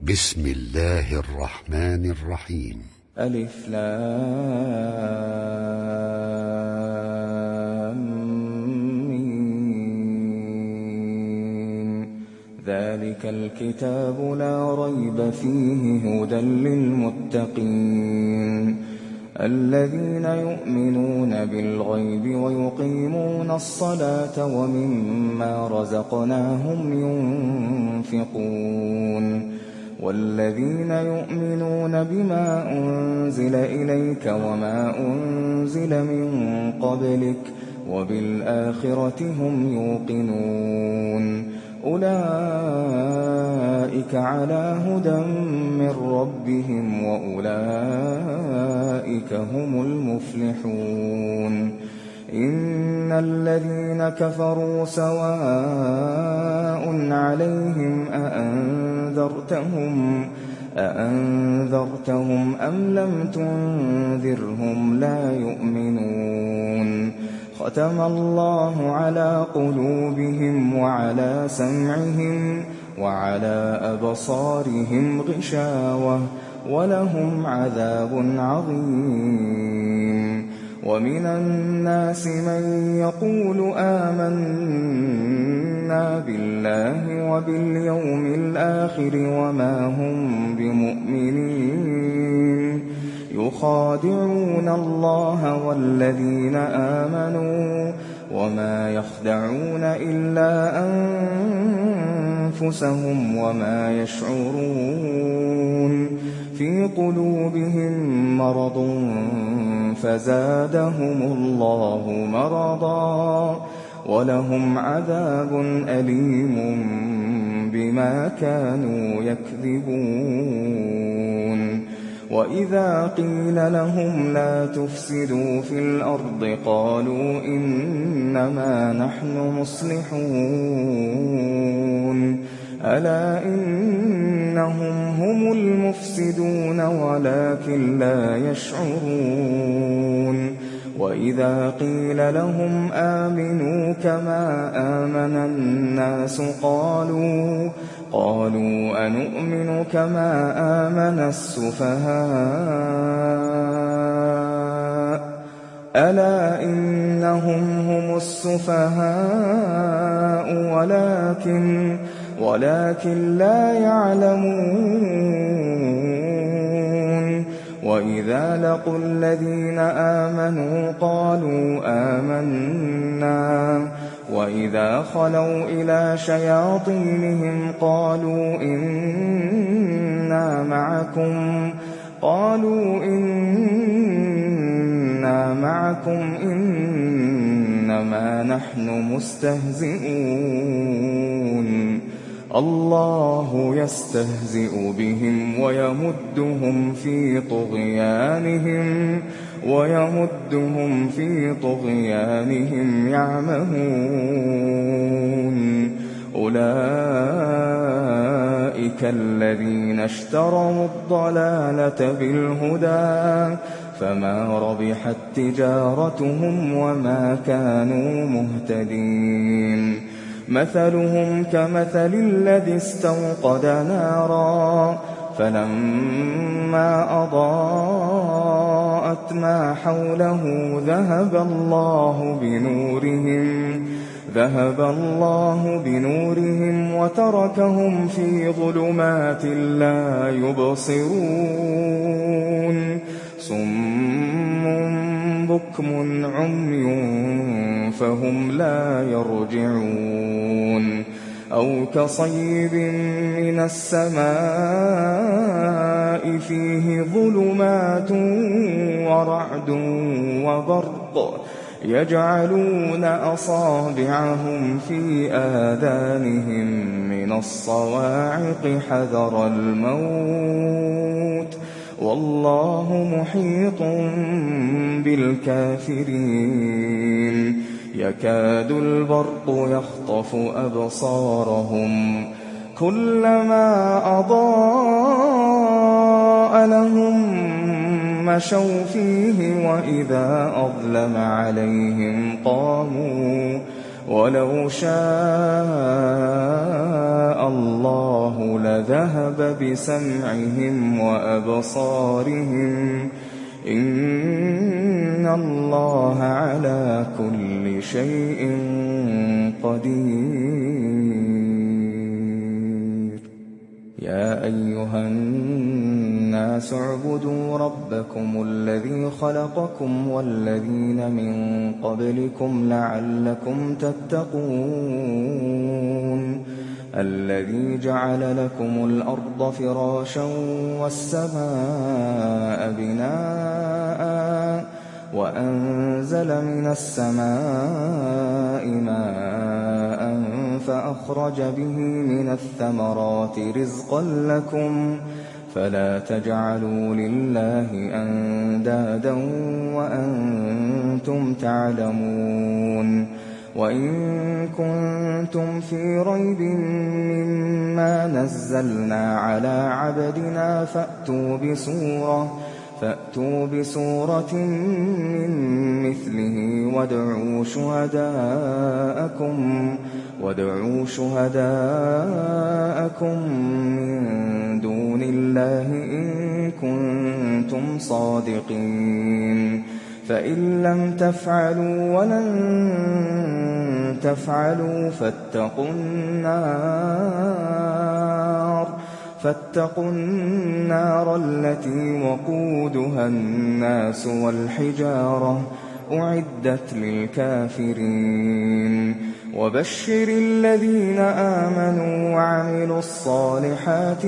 بسم الله الرحمن الرحيم. ألف لام ميم. ذلك الكتاب لا ريب فيه هدى للمتقين الذين يؤمنون بالغيب ويقيمون الصلاة ومما رزقناهم ينفقون والذين يؤمنون بما أنزل إليك وما أنزل من قبلك وبالآخرة هم يوقنون أولئك على هدى من ربهم وأولئك هم المفلحون إن الذين كفروا سواء عليهم أأنذرتهم أم لم تنذرهم لا يؤمنون ختم الله على قلوبهم وعلى سمعهم وعلى أبصارهم غشاوة ولهم عذاب عظيم ومن الناس من يقول آمنا بالله وباليوم الآخر وما هم بمؤمنين يخادعون الله والذين آمنوا وما يخدعون إلا أنفسهم وما يشعرون في قلوبهم مرض فزادهم الله مرضا ولهم عذاب أليم بما كانوا يكذبون وإذا قيل لهم لا تفسدوا في الأرض قالوا إنما نحن مصلحون ألا إنهم هم المفسدون ولكن لا يشعرون وإذا قيل لهم آمنوا كما آمن الناس قالوا أنؤمن كما آمن السفهاء ألا إنهم هم السفهاء ولكن لا يعلمون وإذا لقوا الذين آمنوا قالوا آمنا وإذا خلوا إلى شياطينهم قالوا إنا معكم إنما نحن مستهزئون الله يستهزئ بهم ويمدهم في طغيانهم يعمهون أولئك الذين اشتروا الضلالة بالهدى فما ربحت تجارتهم وما كانوا مهتدين مثلهم كمثل الذي استوقد نارا فلما أضاءت ما حوله ذهب الله بنورهم وتركهم في ظلمات لا يبصرون صم بكم عمي فهم لا يرجعون أو كصيب من السماء فيه ظلمات ورعد وبرق يجعلون أصابعهم في آذانهم من الصواعق حذر الموت والله محيط بالكافرين يكاد البرق يخطف أبصارهم كلما أضاء لهم مشوا فيه وإذا أظلم عليهم قاموا ولو شاء الله لذهب بسمعهم وأبصارهم إن الله على كل شيء قدير. يا أيها الناس اعبدوا ربكم الذي خلقكم والذين من قبلكم لعلكم تتقون الذي جعل لكم الأرض فراشا والسماء بناء وأنزل من السماء ماء فأخرج به من الثمرات رزقا لكم فلا تجعلوا لله أندادا وأنتم تعلمون. وإن كنتم في ريب مما نزلنا على عبدنا فأتوا بسورة من مثله وادعوا شهداءكم من دون الله إن كنتم صادقين. فإن لم تفعلوا ولن تفعلوا فاتقوا النار التي وقودها الناس والحجارة أعدت للكافرين. وبشر الذين آمنوا وعملوا الصالحات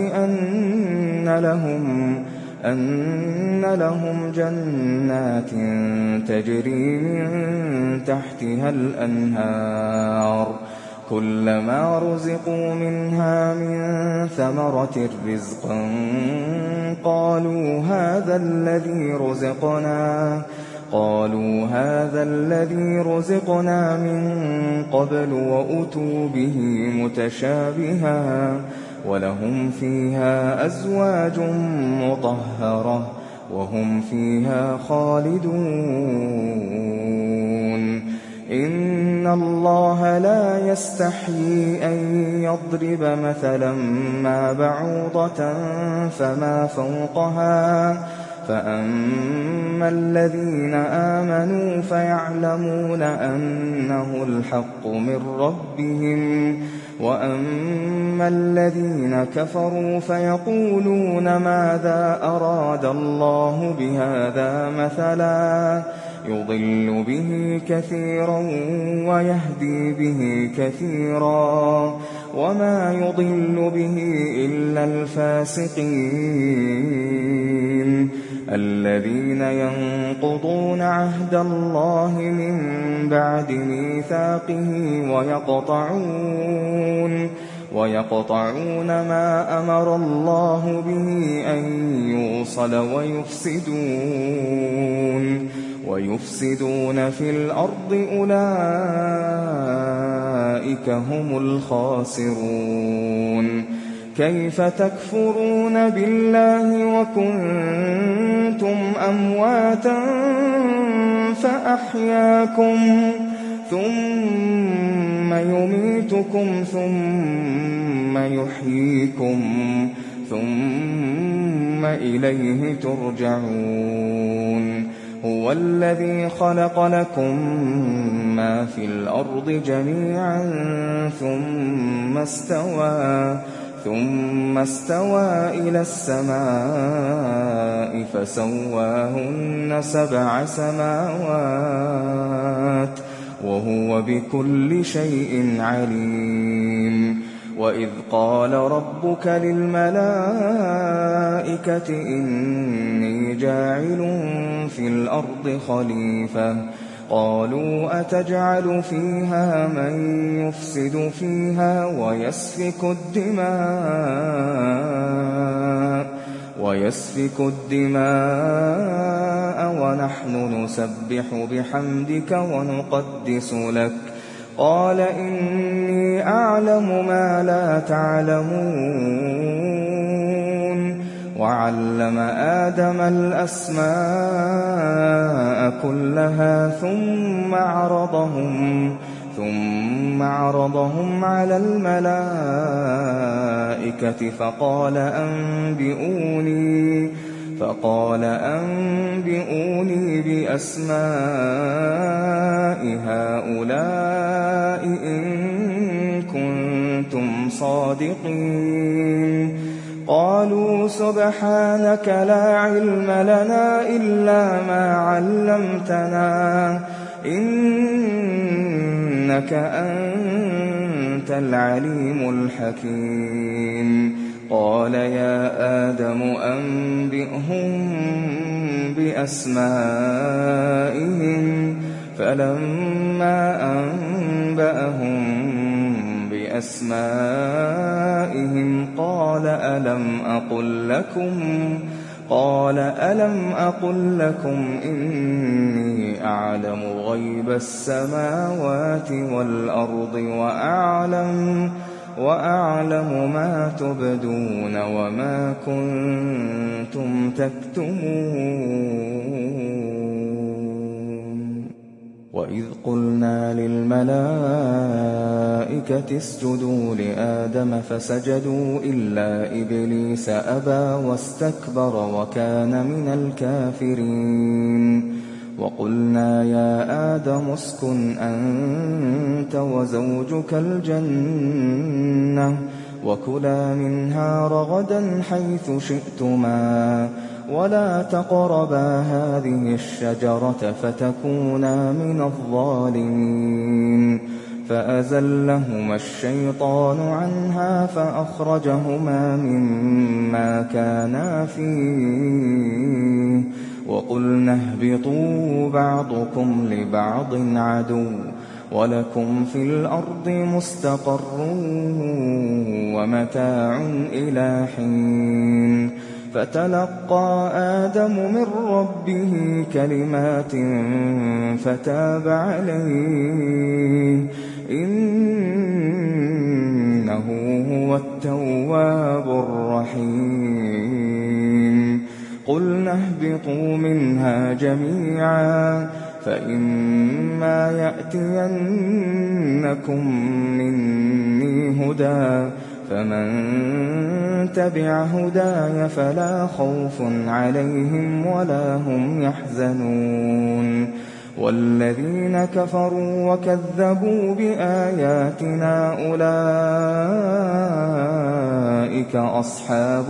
أن لهم جنات تجري من تحتها الأنهار كلما رزقوا منها من ثمرة رزقا قالوا هذا الذي رزقنا من قبل وأتوا به متشابها ولهم فيها أزواج مطهرة وهم فيها خالدون. إن الله لا يستحيي أن يضرب مثلا ما بعوضة فما فوقها فأما الذين آمنوا فيعلمون أنه الحق من ربهم وأما الذين كفروا فيقولون ماذا أراد الله بهذا مثلا يضل به كثيرا ويهدي به كثيرا وما يضل به إلا الفاسقين الذين ينقضون عهد الله من بعد ميثاقه ويقطعون ما أمر الله به أن يوصل ويفسدون في الأرض أولئك هم الخاسرون. كيف تكفرون بالله وكنتم أمواتا فأحياكم ثم يميتكم ثم يحييكم ثم إليه ترجعون. هو الذي خلق لكم ما في الأرض جميعا ثم استوى إلى السماء فسواهن 7 سماوات وهو بكل شيء عليم. وإذ قال ربك للملائكة إني جاعل في الأرض خليفة قالوا أتجعل فيها من يفسد فيها ويسفك الدماء ونحن نسبح بحمدك ونقدس لك قال إني أعلم ما لا تعلمون. وعلم آدم الأسماء كلها ثم عرضهم على الملائكة فقال أنبئوني بأسماء هؤلاء إن كنتم صادقين. قالوا سبحانك لا علم لنا إلا ما علمتنا إنك أنت العليم الحكيم. قال يا آدم أنبئهم بأسمائهم. فلما أنبأهم بأسمائهم قال ألم أقل لكم إني أعلم غيب السماوات والأرض وأعلم ما تبدون وما كنتم تكتمون. وإذ قلنا للملائكة اسجدوا لآدم فسجدوا إلا إبليس أبى واستكبر وكان من الكافرين. وقلنا يا آدم اسكن أنت وزوجك الجنة وكلا منها رغدا حيث شئتما ولا تقربا هذه الشجرة فتكونا من الظالمين. فأزلهما الشيطان عنها فأخرجهما مما كانا فيه وقلنا اهبطوا بعضكم لبعض عدو ولكم في الأرض مستقر ومتاع إلى حين. فتلقى آدم من ربه كلمات فتاب عليه إنه هو التواب الرحيم. قلنا اهبطوا منها جميعا فإما يأتينكم مني هدى فمن تبع هداي فلا خوف عليهم ولا هم يحزنون. والذين كفروا وكذبوا بآياتنا أولئك أصحاب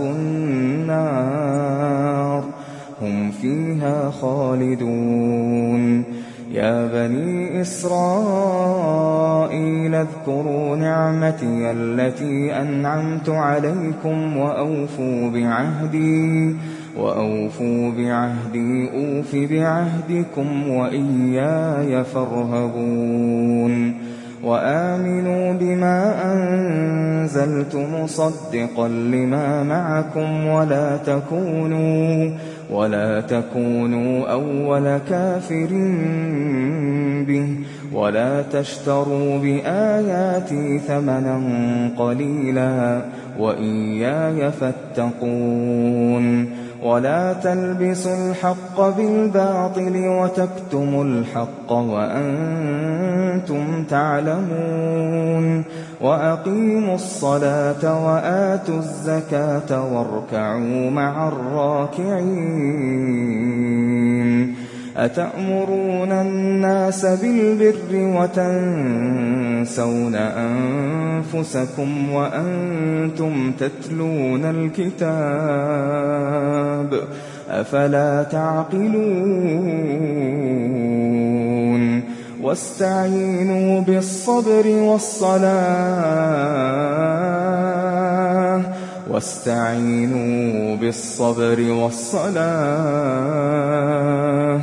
النار هم فيها خالدون. يا بني إسرائيل اذكروا نعمتي التي أنعمت عليكم وأوفوا بعهدي أوف بعهدكم وإياي فارهبون. وآمنوا بما أنزلت مصدقا لما معكم ولا تكونوا أول كافر به ولا تشتروا بآياتي ثمنا قليلا وإياي فاتقون. ولا تلبسوا الحق بالباطل وتكتموا الحق وأنتم تعلمون. وأقيموا الصلاة وآتوا الزكاة واركعوا مع الراكعين. أتأمرون الناس بالبر وتنسون أنفسكم وأنتم تتلون الكتاب أفلا تعقلون. واستعينوا بالصبر والصلاة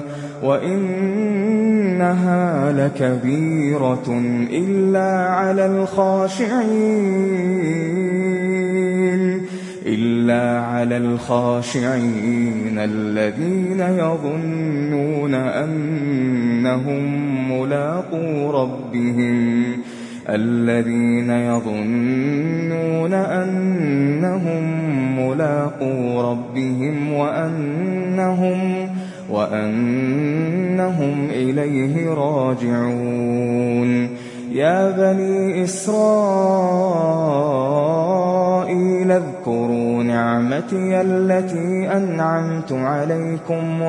وإنها لكبيرة إلا على الخاشعين الذين يظنون أنهم ملاقو ربهم وأنهم إليه راجعون. يا بني إسرائيل اذكروا نعمتي التي أنعمت عليكم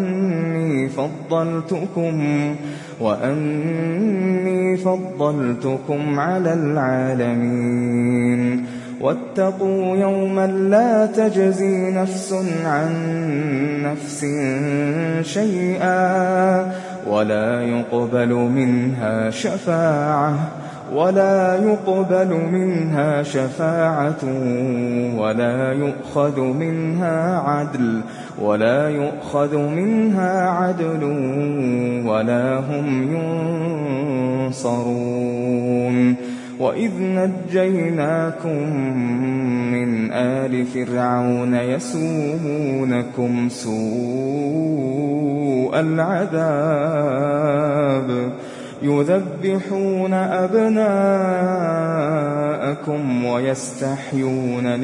وأني فضلتكم على العالمين واتقوا يوما لا تجزي نفس عن نفس شيئا ولا يقبل منها شفاعة ولا يؤخذ منها عدل ولا هم ينصرون وإذ نجيناكم من آل فرعون يسومونكم سوء العذاب يذبحون أبناءكم ويستحيون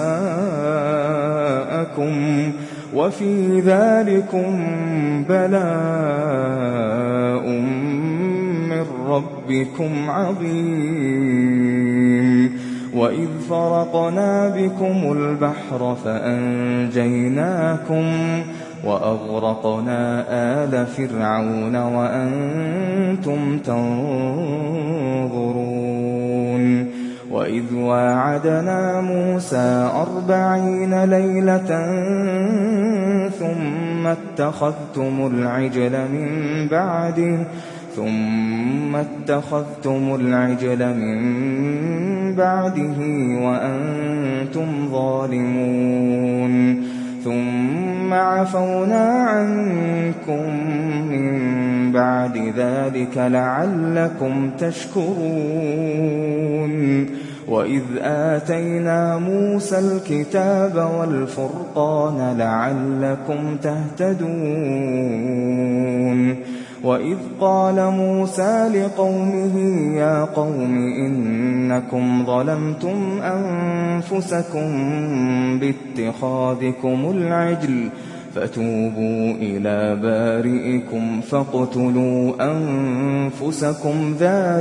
نساءكم وفي ذلكم بلاء من ربكم عظيم وإذ فرقنا بكم البحر فأنجيناكم وأغرقنا آل فرعون وأنتم تنظرون وإذ واعدنا موسى 40 ليلة ثم اتخذتم العجل من بعده وأنتم ظالمون ثم عفونا عنكم من بعد ذلك لعلكم تشكرون وإذ آتينا موسى الكتاب والفرقان لعلكم تهتدون وإذ قال موسى لقومه يا قوم إنكم ظلمتم أنفسكم باتخاذكم العجل فتوبوا إلى بارئكم فاقتلوا أنفسكم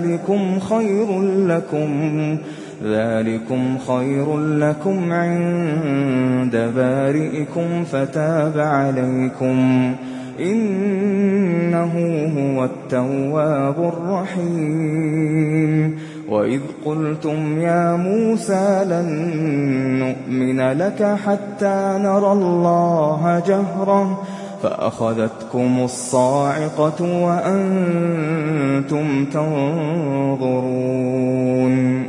ذلكم خير لكم عند بارئكم فتاب عليكم إنه هو التواب الرحيم وإذ قلتم يا موسى لن نؤمن لك حتى نرى الله جهرة فأخذتكم الصاعقة وأنتم تنظرون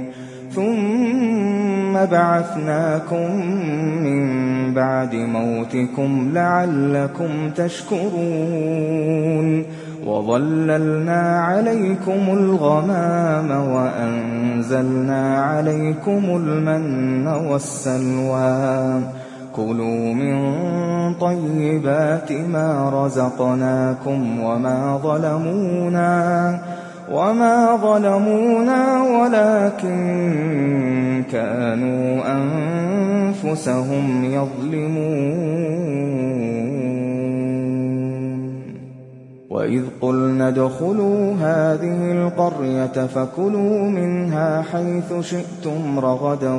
ثم بعثناكم من بعد موتكم لعلكم تشكرون وظللنا عليكم الغمام وأنزلنا عليكم المن والسلوى كلوا من طيبات ما رزقناكم وما ظلمونا ولكن كانوا أنفسهم يظلمون وإذ قلنا ادخلوا هذه القرية فكلوا منها حيث شئتم رغدا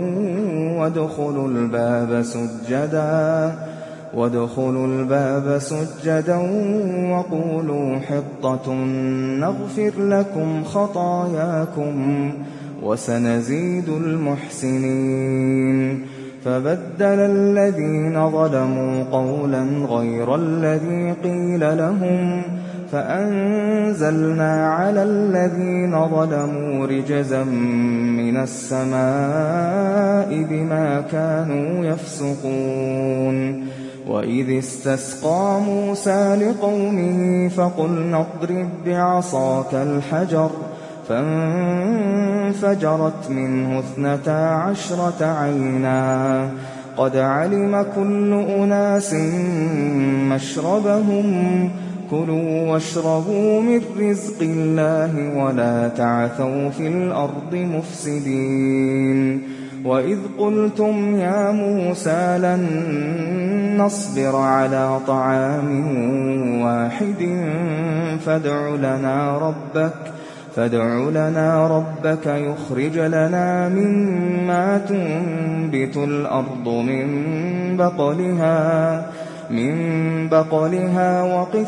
وادخلوا الباب سجدا وقولوا حطة نغفر لكم خطاياكم وسنزيد المحسنين فبدل الذين ظلموا قولا غير الذي قيل لهم فأنزلنا على الذين ظلموا رجزا من السماء بما كانوا يفسقون وإذ استسقى موسى لقومه فقلنا اضرب بعصاك الحجر فانفجرت منه 12 عينا قد علم كل أناس مشربهم كلوا واشربوا من رزق الله ولا تعثوا في الأرض مفسدين وإذ قلتم يا موسى لن نصبر على طعام واحد فادع لنا ربك يخرج لنا مما تنبت الأرض من بقلها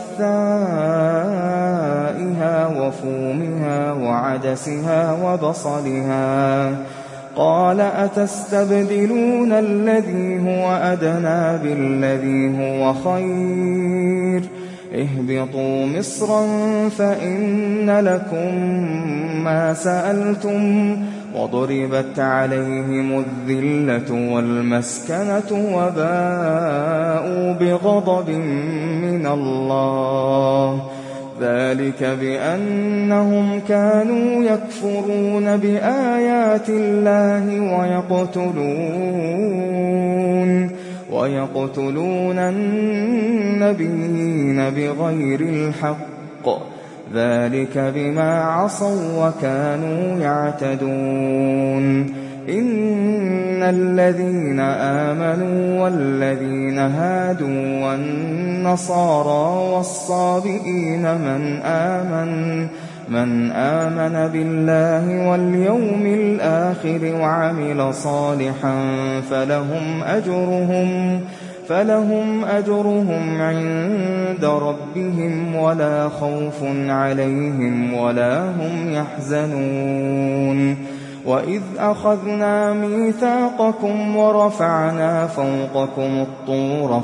وقثائها وفومها وعدسها وبصلها. قال أتستبدلون الذي هو أدنى بالذي هو خير اهبطوا مصرا فإن لكم ما سألتم وضربت عليهم الذلة والمسكنة وباءوا بغضب من الله ذلك بأنهم كانوا يكفرون بآيات الله ويقتلون النبيين بغير الحق ذلك بما عصوا وكانوا يعتدون. إن الذين آمنوا والذين هادوا والنصارى والصابئين من آمن بالله واليوم الآخر وعمل صالحا فلهم أجرهم عند ربهم ولا خوف عليهم ولا هم يحزنون. وإذ أخذنا ميثاقكم ورفعنا فوقكم الطور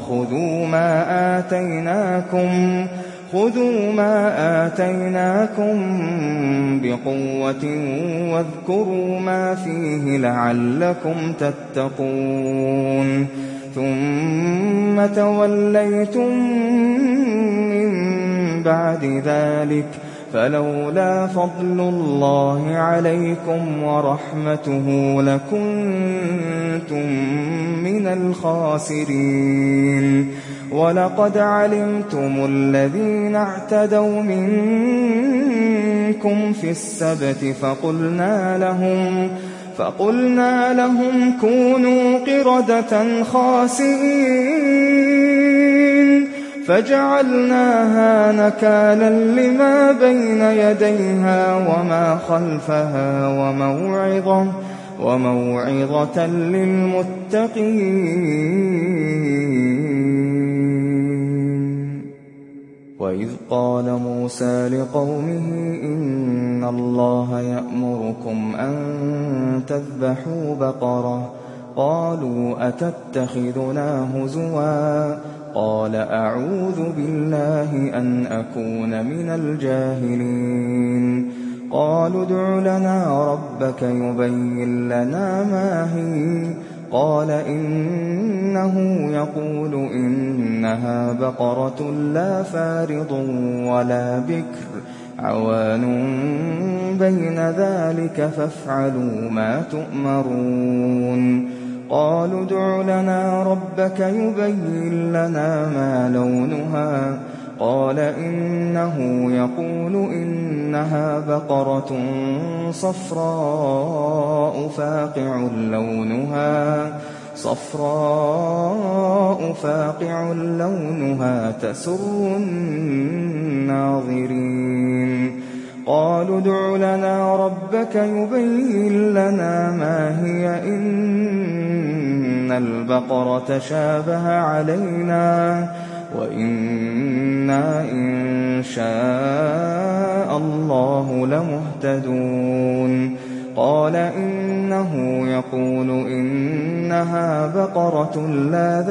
خذوا ما آتيناكم بقوة واذكروا ما فيه لعلكم تتقون. ثم توليتم من بعد ذلك فلولا فضل الله عليكم ورحمته لكنتم من الخاسرين. ولقد علمتم الذين اعتدوا منكم في السبت فقلنا لهم كونوا قردة خاسئين فجعلناها نكالا لما بين يديها وما خلفها وموعظة للمتقين. وإذ قال موسى لقومه إن الله يأمركم أن تذبحوا بقرة قالوا أتتخذنا هزوا قال أعوذ بالله أن أكون من الجاهلين. قالوا ادع لنا ربك يبين لنا ما هي قال إنه يقول إنها بقرة لا فارض ولا بكر عوان بين ذلك فافعلوا ما تؤمرون. قالوا ادع لنا ربك يبين لنا ما لونها قال إنه يقول إنها بقرة صفراء فاقع لونها تسر الناظرين. قالوا ادع لنا ربك يبين لنا ما هي إن البقرة شابه علينا وإنا إن شاء الله لمهتدون. قال إنه يقول إنها بقرة لا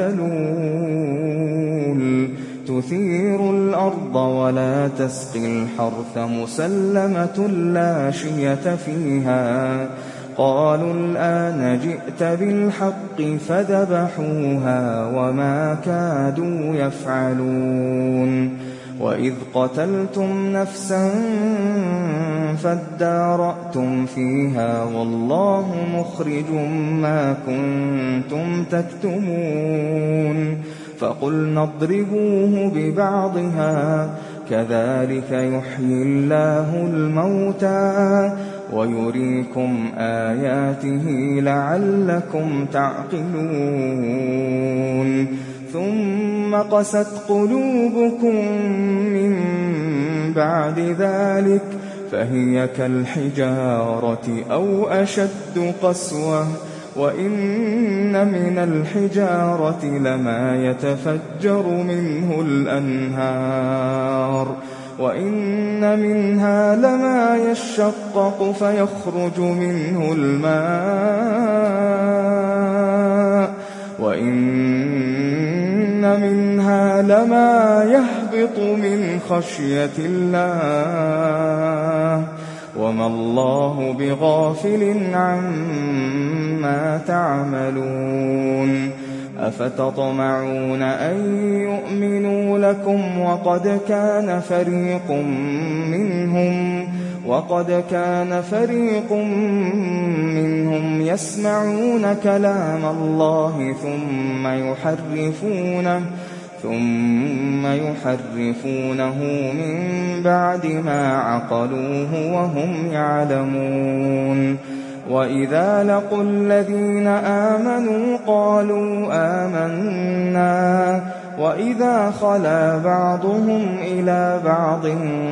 ذلول تثير الأرض ولا تسقي الحرث مسلمة لا شية فيها. قالوا الآن جئت بالحق فذبحوها وما كادوا يفعلون. وإذ قتلتم نفسا فادارأتم فيها والله مخرج ما كنتم تكتمون. فقلنا اضربوه ببعضها كذلك يحيي الله الموتى ويريكم آياته لعلكم تعقلون. ثم قست قلوبكم من بعد ذلك فهي كالحجارة أو أشد قسوة وإن من الحجارة لما يتفجر منه الأنهار وإن منها لما يشقق فيخرج منه الماء وإن منها لما يهبط من خشية الله وما الله بغافل عما تعملون أفتطمعون أن يؤمنوا لكم وقد كان فريق منهم يسمعون كلام الله ثم يحرفونه من بعد ما عقلوه وهم يعلمون وإذا لقوا الذين آمنوا قالوا آمنا وإذا خلا بعضهم إلى بعض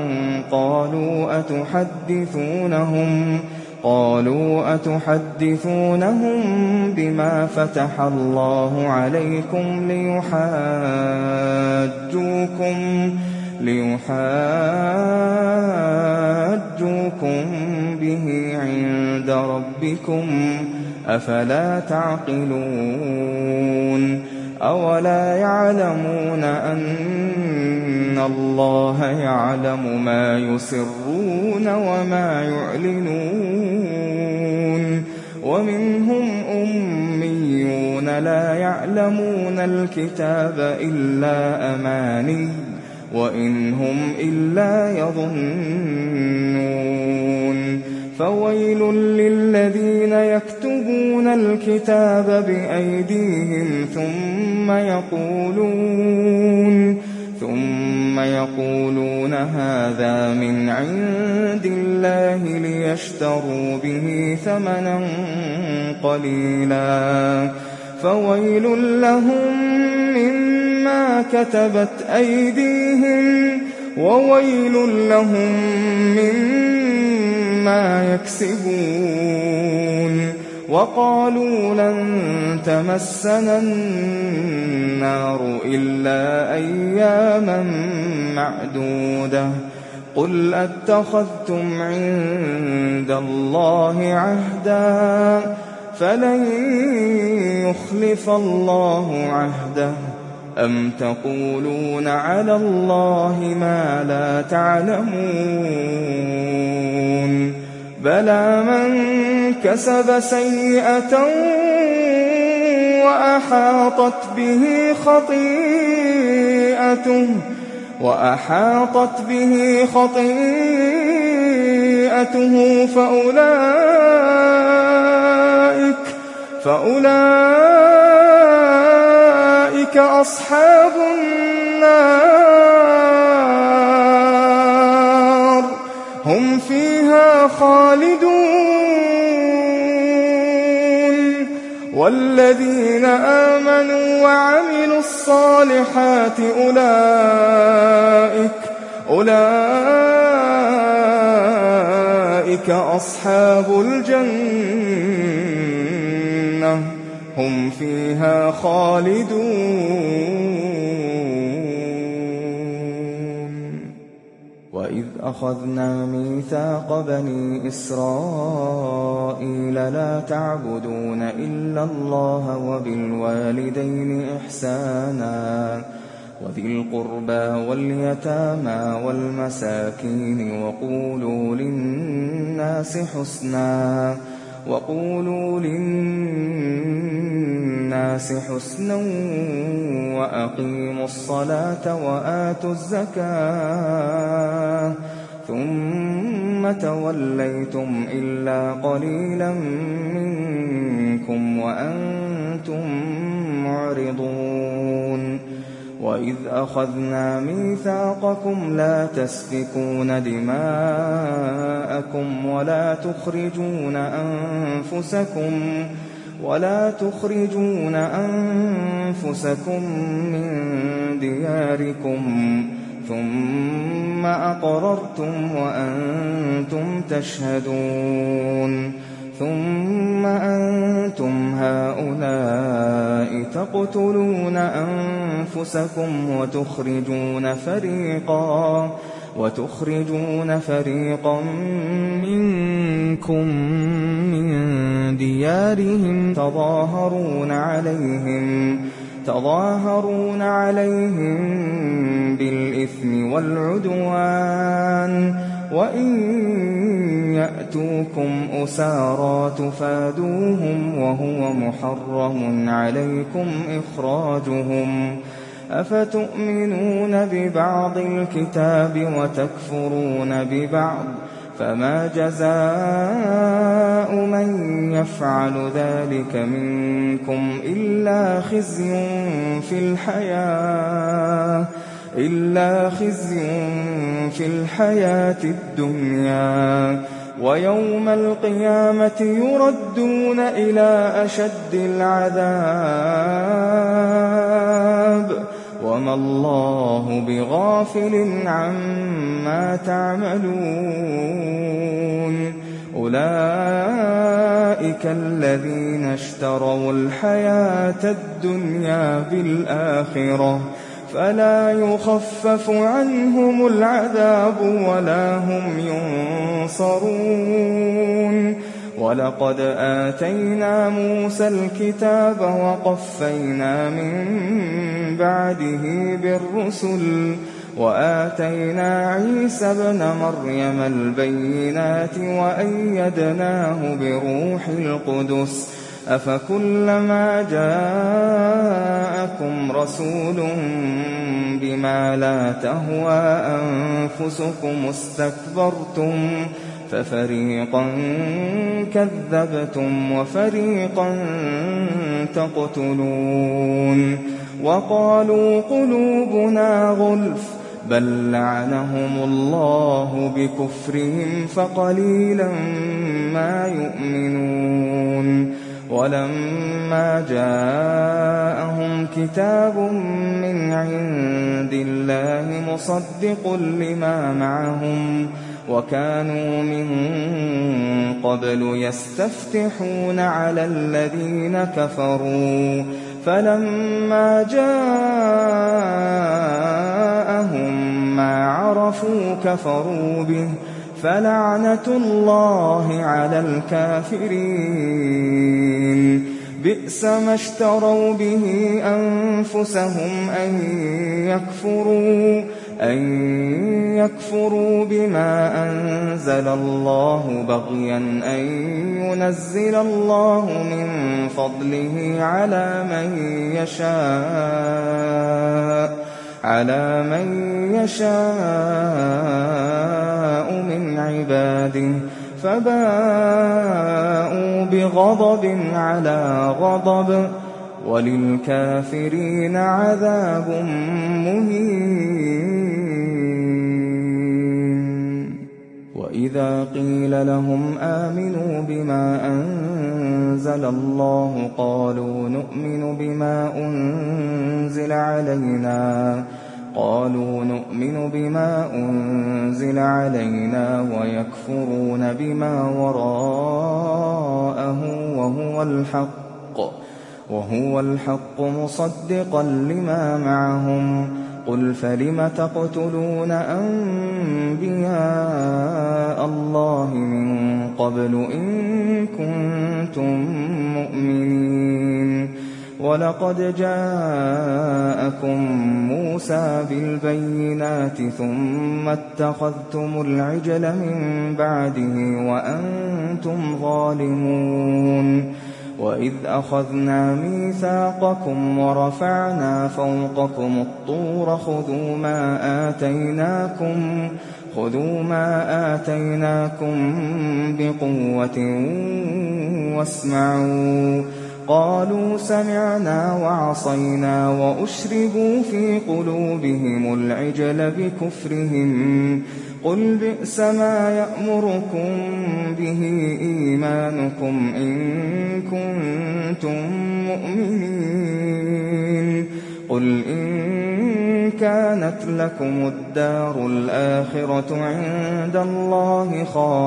قالوا أتحدثونهم بما فتح الله عليكم ليحاجوكم به عند ربكم أفلا تعقلون أولا يعلمون أن الله يعلم ما يسرون وما يعلنون ومنهم أميون لا يعلمون الكتاب إلا أماني وإن هم إلا يظنون فويل للذين يكتبون الكتاب بأيديهم ثم يقولون هذا من عند الله ليشتروا به ثمنا قليلا فويل لهم مما كتبت أيديهم وويل لهم مما يكسبون وقالوا لن تمسنا النار إلا أياما معدودة قل أتخذتم عند الله عهدا فلن يخلف الله عهده أم تقولون على الله ما لا تعلمون بلى من كسب سيئة وأحاطت به خطيئته فأولئك أصحاب النار هم فيها خالدون والذين آمنوا وعملوا الصالحات أولئك أصحاب الجنة هم فيها خالدون وإذ أخذنا ميثاق بني إسرائيل لا تعبدون إلا الله وبالوالدين إحسانا وذي القربى واليتامى والمساكين وقولوا للناس حسنا وأقيموا الصلاة وآتوا الزكاة ثم توليتم إلا قليلا منكم وأنتم معرضون وإذ أخذنا ميثاقكم لا تسفكون دماءكم ولا تخرجون أنفسكم من دياركم ثم أقررتم وأنتم تشهدون ثم أنتم هؤلاء تقتلون أنفسكم وتخرجون فريقا منكم من ديارهم تظاهرون عليهم بالإثم والعدوان وإن يأتوكم أسارى تفادوهم وهو محرم عليكم إخراجهم أفتؤمنون ببعض الكتاب وتكفرون ببعض فما جزاء من يفعل ذلك منكم إلا خزي في الحياة الدنيا ويوم القيامة يردون إلى أشد العذاب وما الله بغافل عما تعملون أولئك الذين اشتروا الحياة الدنيا بالآخرة فلا يخفف عنهم العذاب ولا هم ينصرون ولقد آتينا موسى الكتاب وقفينا من بعده بالرسل وآتينا عيسى ابن مريم البينات وأيدناه بروح القدس أفكلما جاءكم رسول بما لا تهوى أنفسكم استكبرتم ففريقا كذبتم وفريقا تقتلون وقالوا قلوبنا غلف بل لعنهم الله بكفرهم فقليلا ما يؤمنون ولما جاءهم كتاب من عند الله مصدق لما معهم وكانوا من قبل يستفتحون على الذين كفروا فلما جاءهم ما عرفوا كفروا به فلعنة الله على الكافرين بئس ما اشتروا به أنفسهم أن يكفروا بما أنزل الله بغيا أن ينزل الله من فضله على من يشاء من عباده فباءوا بغضب على غضب وللكافرين عذاب مهين وإذا قيل لهم آمنوا بما أنزل الله قالوا نؤمن بما أنزل علينا ويكفرون بما وراءه وهو الحق مصدقا لما معهم قل فلم تقتلون أنبياء الله من قبل إن كنتم مؤمنين ولقد جاءكم موسى بالبينات ثم اتخذتم العجل من بعده وأنتم ظالمون وإذ أخذنا ميثاقكم ورفعنا فوقكم الطور خذوا ما آتيناكم بقوة واسمعوا قالوا سمعنا وعصينا وأشربوا في قلوبهم العجل بكفرهم قل بئس ما يأمركم به إيمانكم إن كنتم مؤمنين قل إن كانت لكم الدار الآخرة عند الله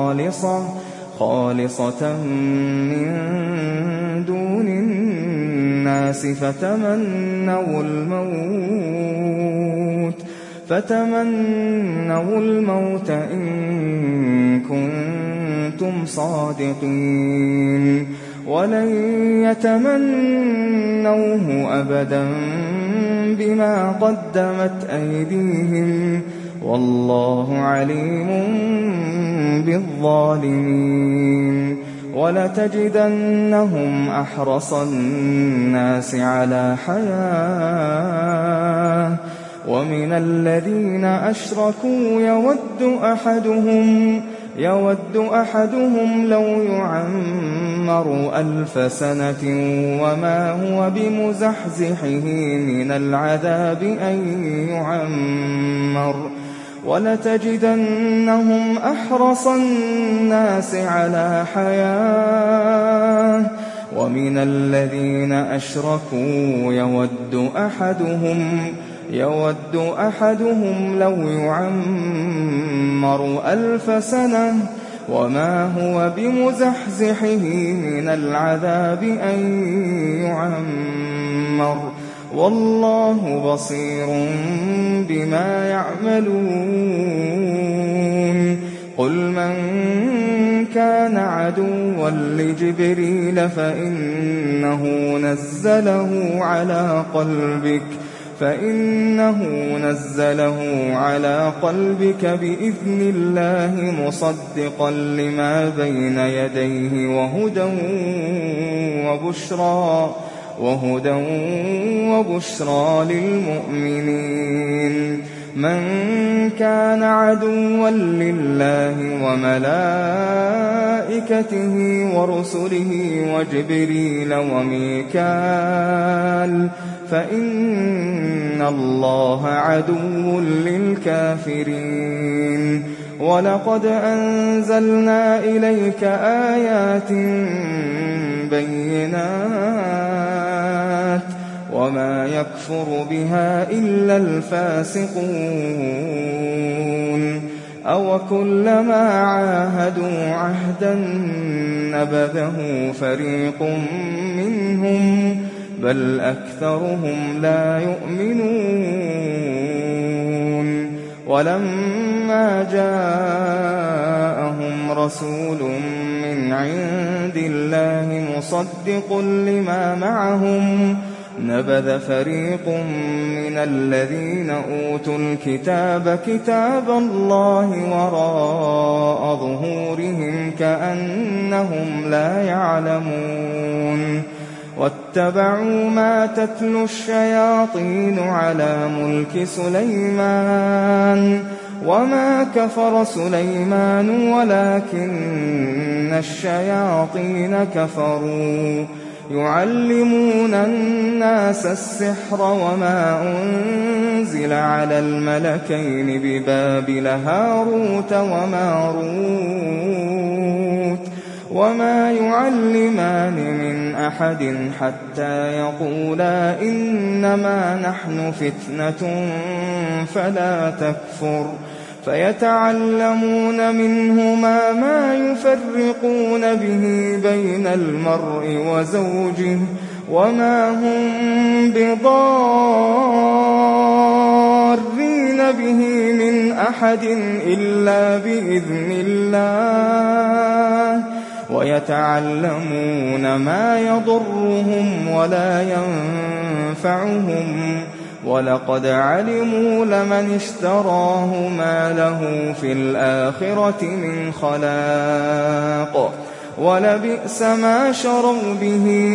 خالصة من دون الناس فتمنوا الموت إن كنتم صادقين ولن يتمنوه أبدا بما قدمت أيديهم والله عليم بالظالمين ولتجدنهم أحرص الناس على حياة ومن الذين أشركوا يود أحدهم لو يعمر 1000 سنة وما هو بمزحزحه من العذاب أن يعمر ولتجدنهم أحرص الناس على حياة ومن الذين أشركوا يود أحدهم لو يعمر 1000 سنة وما هو بمزحزحه من العذاب أن يعمر والله بصير بما يعملون قل من كان عدوا لجبريل فإنه نزله على قلبك بإذن الله مصدقا لما بين يديه وهدى وبشرى للمؤمنين من كان عدوا لله وملائكته ورسله وجبريل وميكال فإن الله عدو للكافرين ولقد أنزلنا إليك آيات بينات وما يكفر بها إلا الفاسقون أو كلما عاهدوا عهدا نبذه فريق منهم بل أكثرهم لا يؤمنون ولما جاءهم رسول من عند الله مصدق لما معهم نبذ فريق من الذين أوتوا الكتاب كتاب الله وراء ظهورهم كأنهم لا يعلمون واتبعوا ما تتلو الشياطين على ملك سليمان وما كفر سليمان ولكن الشياطين كفروا يعلمون الناس السحر وما أنزل على الملكين ببابل هاروت وماروت وما يعلمان من أحد حتى يقولا إنما نحن فتنة فلا تكفر فيتعلمون منهما ما يفرقون به بين المرء وزوجه وما هم بضارين به من أحد إلا بإذن الله ويتعلمون ما يضرهم ولا ينفعهم ولقد علموا لمن اشتراه ما له في الآخرة من خلاق ولبئس ما شروا به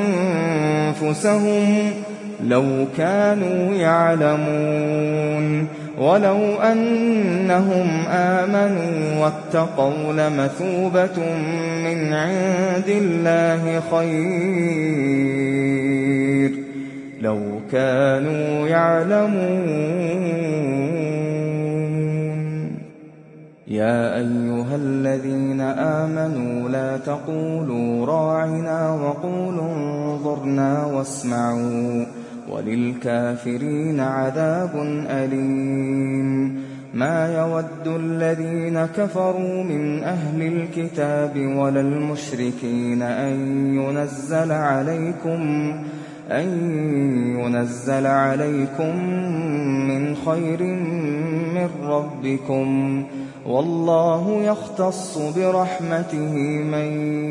أنفسهم لو كانوا يعلمون ولو أنهم آمنوا واتقوا لمثوبة من عند الله خير لو كانوا يعلمون يا أيها الذين آمنوا لا تقولوا راعنا وقولوا انظرنا واسمعوا وَلِلْكَافِرِينَ عَذَابٌ أَلِيمٌ مَا يَوَدُّ الَّذِينَ كَفَرُوا مِنْ أَهْلِ الْكِتَابِ وَلَا الْمُشْرِكِينَ أَن يُنَزَّلَ عَلَيْكُم مِّنْ خَيْرٍ مِّن رَّبِّكُمْ ۗ وَاللَّهُ يَخْتَصُّ بِرَحْمَتِهِ مَن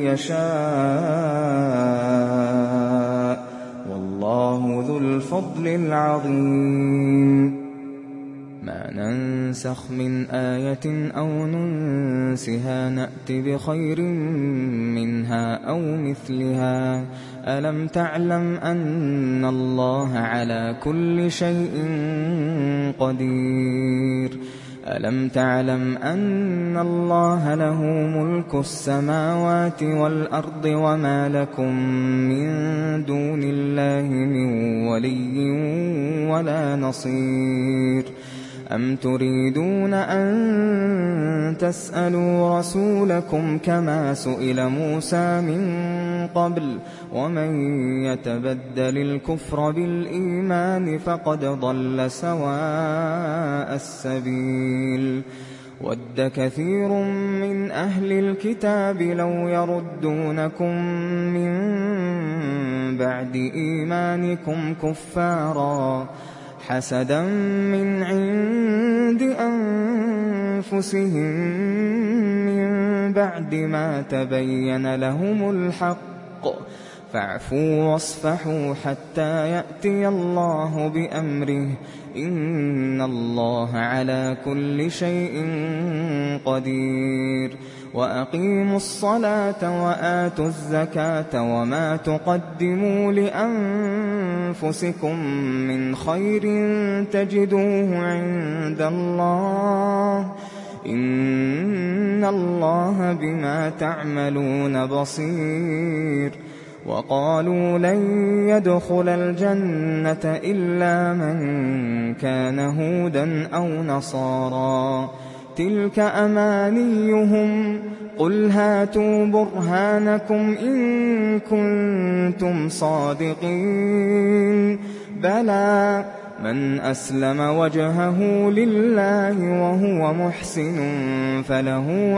يَشَاءُ ۗ وَاللَّهُ ذُو الْفَضْلِ الْعَظِيمِ مَا نَنسَخْ مِنْ آيَةٍ أَوْ نُنسِهَا نَأْتِ بِخَيْرٍ مِّنْهَا أَوْ مِثْلِهَا ۗ أَلَمْ تَعْلَمْ أَنَّ اللَّهَ عَلَىٰ كُلِّ شَيْءٍ قَدِيرٌ أَلَمْ تَعْلَمْ أَنَّ اللَّهَ لَهُ مُلْكُ السَّمَاوَاتِ وَالْأَرْضِ وَمَا لَكُم مِّن دُونِ اللَّهِ مِن وَلِيٍّ وَلَا نَصِيرٍ أَمْ تُرِيدُونَ أَن تَسْأَلُوا رَسُولَكُمْ كَمَا سُئِلَ مُوسَىٰ مِن قَبْلُ ۗ وَمَن يَتَبَدَّلِ الْكُفْرَ بِالْإِيمَانِ فَقَدْ ضَلَّ سَوَاءَ السَّبِيلِ وَدَّ كَثِيرٌ مِّنْ أَهْلِ الْكِتَابِ لَوْ يَرُدُّونَكُم مِّن بَعْدِ إِيمَانِكُمْ كُفَّارًا حَسَدًا مِّنْ عِندِ أَنفُسِهِم مِّن بَعْدِ مَا تَبَيَّنَ لَهُمُ الْحَقُّ ۖ فَاعْفُوا وَاصْفَحُوا حَتَّىٰ يَأْتِيَ اللَّهُ بِأَمْرِهِ ۗ إِنَّ اللَّهَ عَلَىٰ كُلِّ شَيْءٍ قَدِيرٌ وَأَقِيمُوا الصَّلَاةَ وَآتُوا الزَّكَاةَ وَمَا تُقَدِّمُوا لِأَنفُسِكُم مِّنْ خَيْرٍ تَجِدُوهُ عِندَ اللَّهِ ۗ إِنَّ اللَّهَ بِمَا تَعْمَلُونَ بَصِيرٌ وَقَالُوا لَن يَدْخُلَ الْجَنَّةَ إِلَّا مَن كَانَ هُودًا أَوْ نَصَارَىٰ ۗ تِلْكَ أَمَانِيُّهُمْ ۖ قُلْ هَاتُوا بُرْهَانَكُمْ إِن كُنتُمْ صَادِقِينَ بَلَىٰ مَنْ أَسْلَمَ وَجْهَهُ لِلَّهِ وَهُوَ مُحْسِنٌ فَلَهُ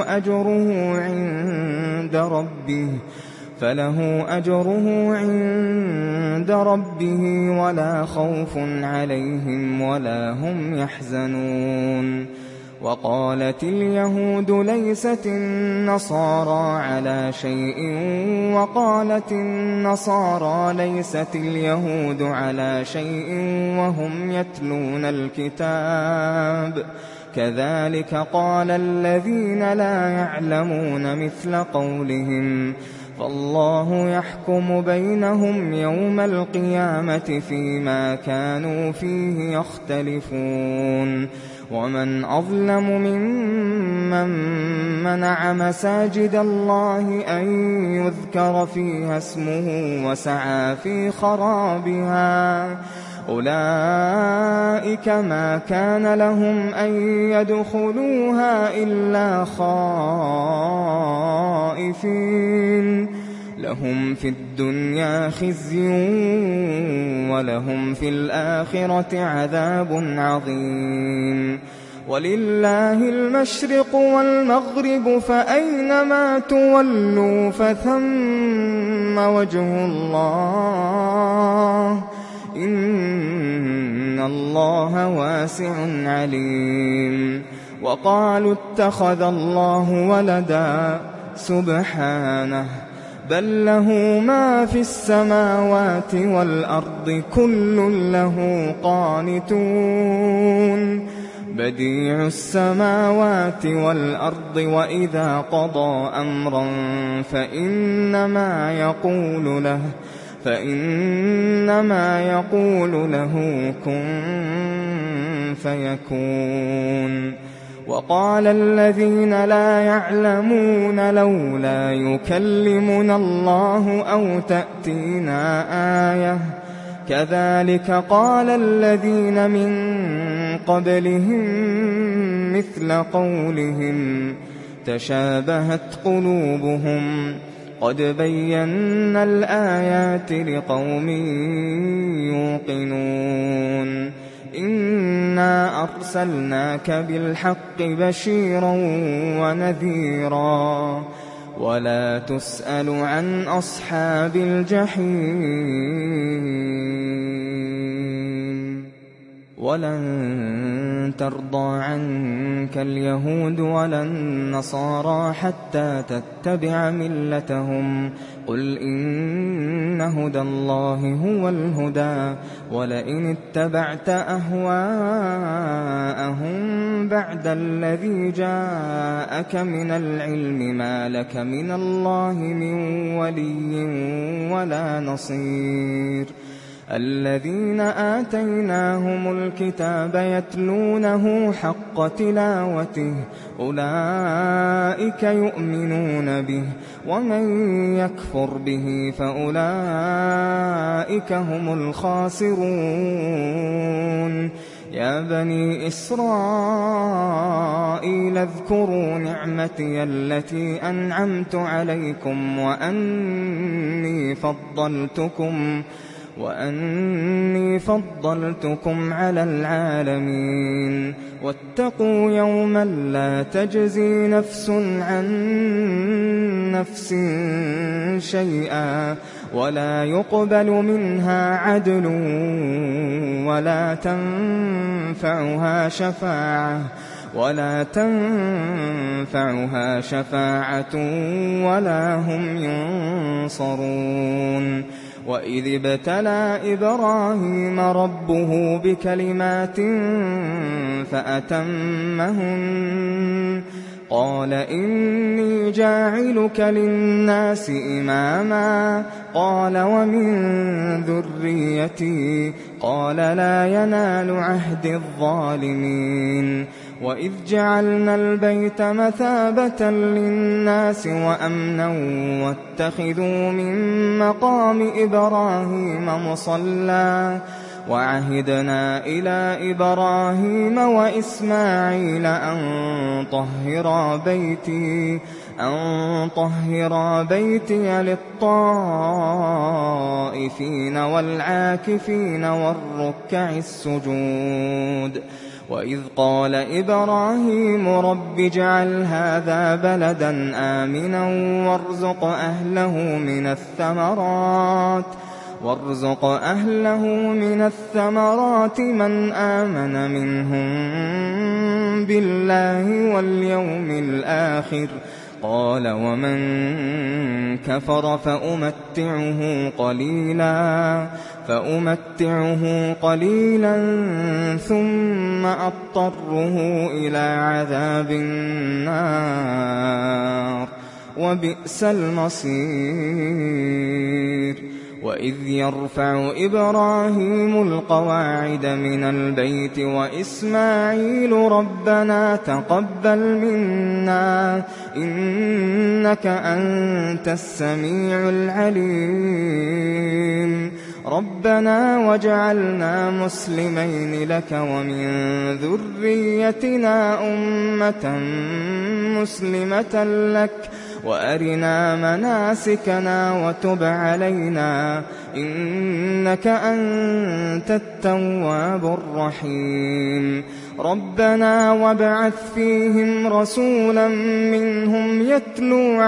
أَجْرُهُ عِندَ رَبِّهِ وَلَا خَوْفٌ عَلَيْهِمْ وَلَا هُمْ يَحْزَنُونَ وَقَالَتِ الْيَهُودُ لَيْسَتِ النَّصَارَىٰ عَلَىٰ شَيْءٍ وَقَالَتِ النَّصَارَىٰ لَيْسَتِ الْيَهُودُ عَلَىٰ شَيْءٍ وَهُمْ يَتْلُونَ الْكِتَابَ ۗ كَذَٰلِكَ قَالَ الَّذِينَ لَا يَعْلَمُونَ مِثْلَ قَوْلِهِمْ ۚ فَاللَّهُ يَحْكُمُ بَيْنَهُمْ يَوْمَ الْقِيَامَةِ فِيمَا كَانُوا فِيهِ يَخْتَلِفُونَ وَمَنْ أَظْلَمُ مِمَّن مَّنَعَ مَسَاجِدَ اللَّهِ أَن يُذْكَرَ فِيهَا اسْمُهُ وَسَعَىٰ فِي خَرَابِهَا ۚ أُولَٰئِكَ مَا كَانَ لَهُمْ أَن يَدْخُلُوهَا إِلَّا خَائِفِينَ ۚ لَهُمْ فِي الدُّنْيَا خِزْيٌ وَلَهُمْ فِي الْآخِرَةِ عَذَابٌ عَظِيمٌ وَلِلَّهِ الْمَشْرِقُ وَالْمَغْرِبُ فَأَيْنَمَا تُوَلُّوا فَثَمَّ وَجْهُ اللَّهِ ۚ إِنَّ اللَّهَ وَاسِعٌ عَلِيمٌ وَقَالُوا اتَّخَذَ اللَّهُ وَلَدًا سُبْحَانَهُ ۖ بَل لَّهُ مَا فِي السَّمَاوَاتِ وَالْأَرْضِ كُلٌّ لَّهُ قَانِتُونَ بَدِيعُ السَّمَاوَاتِ وَالْأَرْضِ وَإِذَا قَضَىٰ أَمْرًا فَإِنَّمَا يَقُولُ لَهُ كُن فَيَكُونُ وَقَالَ الَّذِينَ لَا يَعْلَمُونَ لَوْلَا يُكَلِّمُنَا اللَّهُ أَوْ تَأْتِينَا آيَةٌ ۗ كَذَٰلِكَ قَالَ الَّذِينَ مِن قَبْلِهِم مِّثْلَ قَوْلِهِمْ ۘ تَشَابَهَتْ قُلُوبُهُمْ ۗ قد بينا الآيات لقوم يوقنون إنا أرسلناك بالحق بشيرا ونذيرا ولا تسأل عن أصحاب الجحيم ولن ترضى عنك اليهود ولا النصارى حتى تتبع ملتهم قل إن هدى الله هو الهدى ولئن اتبعت أهواءهم بعد الذي جاءك من العلم ما لك من الله من ولي ولا نصير الذين آتيناهم الكتاب يتلونه حق تلاوته أولئك يؤمنون به ومن يكفر به فأولئك هم الخاسرون يا بني إسرائيل اذكروا نعمتي التي أنعمت عليكم وأني فضلتكم على العالمين واتقوا يوما لا تجزي نفس عن نفس شيئا ولا يقبل منها عدل ولا تنفعها شفاعة ولا هم ينصرون وإذ ابتلى إبراهيم ربه بكلمات فأتمهن قال إني جاعلك للناس إماما قال ومن ذريتي قال لا ينال عهد الظالمين وإذ جعلنا البيت مثابة للناس وأمنا واتخذوا من مقام إبراهيم مصلى وعهدنا إلى إبراهيم وإسماعيل أن طهرا بيتي للطائفين والعاكفين والركع السجود وإذ قال إبراهيم رب اجعل هذا بلدا آمنا وارزق أهله من الثمرات من آمن منهم بالله واليوم الآخر قال ومن كفر فأمتعه قليلا ثم أضطره إلى عذاب النار وبئس المصير وإذ يرفع إبراهيم القواعد من البيت وإسماعيل ربنا تقبل منا إنك أنت السميع العليم ربنا واجعلنا مسلمين لك ومن ذريتنا أمة مسلمة لك وأرنا مناسكنا وتب علينا إنك أنت التواب الرحيم ربنا وابعث فيهم رسولا منهم يتلو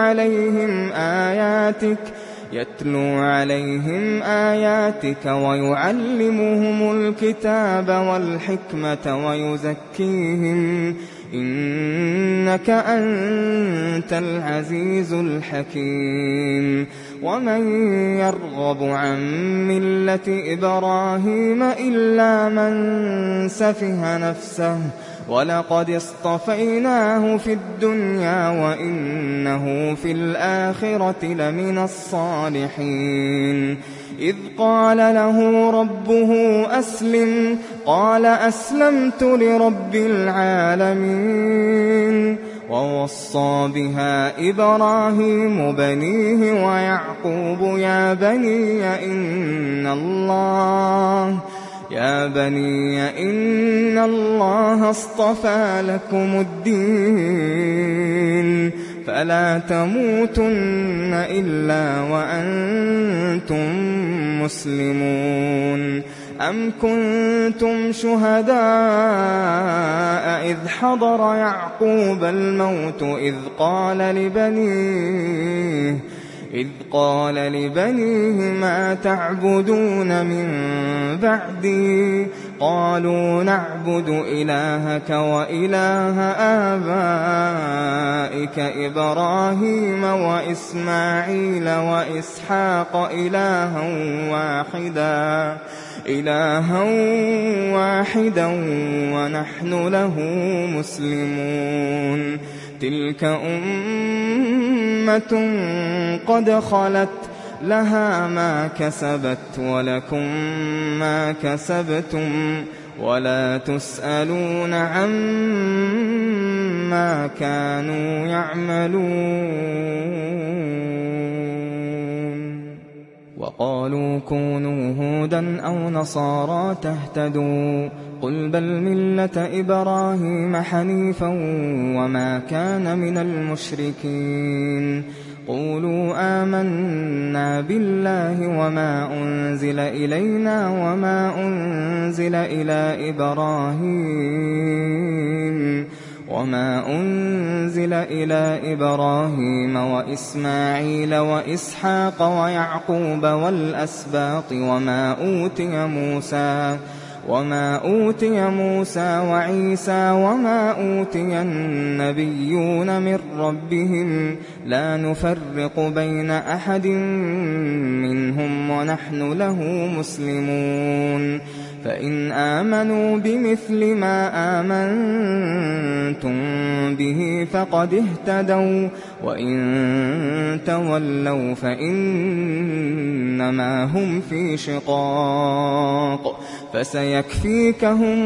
عليهم آياتك ويعلمهم الكتاب والحكمة ويزكيهم إنك أنت العزيز الحكيم ومن يرغب عن ملة إبراهيم إلا من سفه نفسه ولقد اصطفيناه في الدنيا وإنه في الآخرة لمن الصالحين إذ قال له ربه أسلم قال أسلمت لرب العالمين ووصى بها إبراهيم بنيه ويعقوب يا بني إن الله اصطفى لكم الدين فلا تموتن إلا وأنتم مسلمون. أم كنتم شهداء إذ حضر يعقوب الموت إذ قال لبنيه ما تعبدون من بعدي قالوا نعبد إلهك وإله آبائك إبراهيم وإسماعيل وإسحاق إلها واحدا ونحن له مسلمون. تلك أمة قد خلت لها ما كسبت ولكم ما كسبتم ولا تسألون عما كانوا يعملون. وقالوا كونوا هودا أو نصارى تهتدوا قل بل ملة إبراهيم حنيفا وما كان من المشركين. قولوا آمنا بالله وما أنزل إلينا وما أنزل إلى إبراهيم وإسماعيل وإسحاق ويعقوب والأسباط وما أوتي موسى وعيسى وما أوتي النبيون من ربهم لا نفرق بين أحد منهم ونحن له مسلمون. فإن آمنوا بمثل ما آمنتم به فقد اهتدوا وإن تولوا فإنما هم في شقاق فسيكفيكهم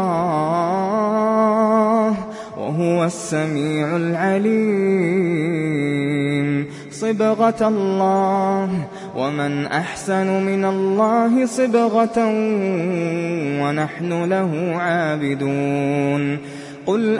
الله وهو السميع العليم. صبغة الله ومن أحسن من الله صبغة ونحن له عابدون. قل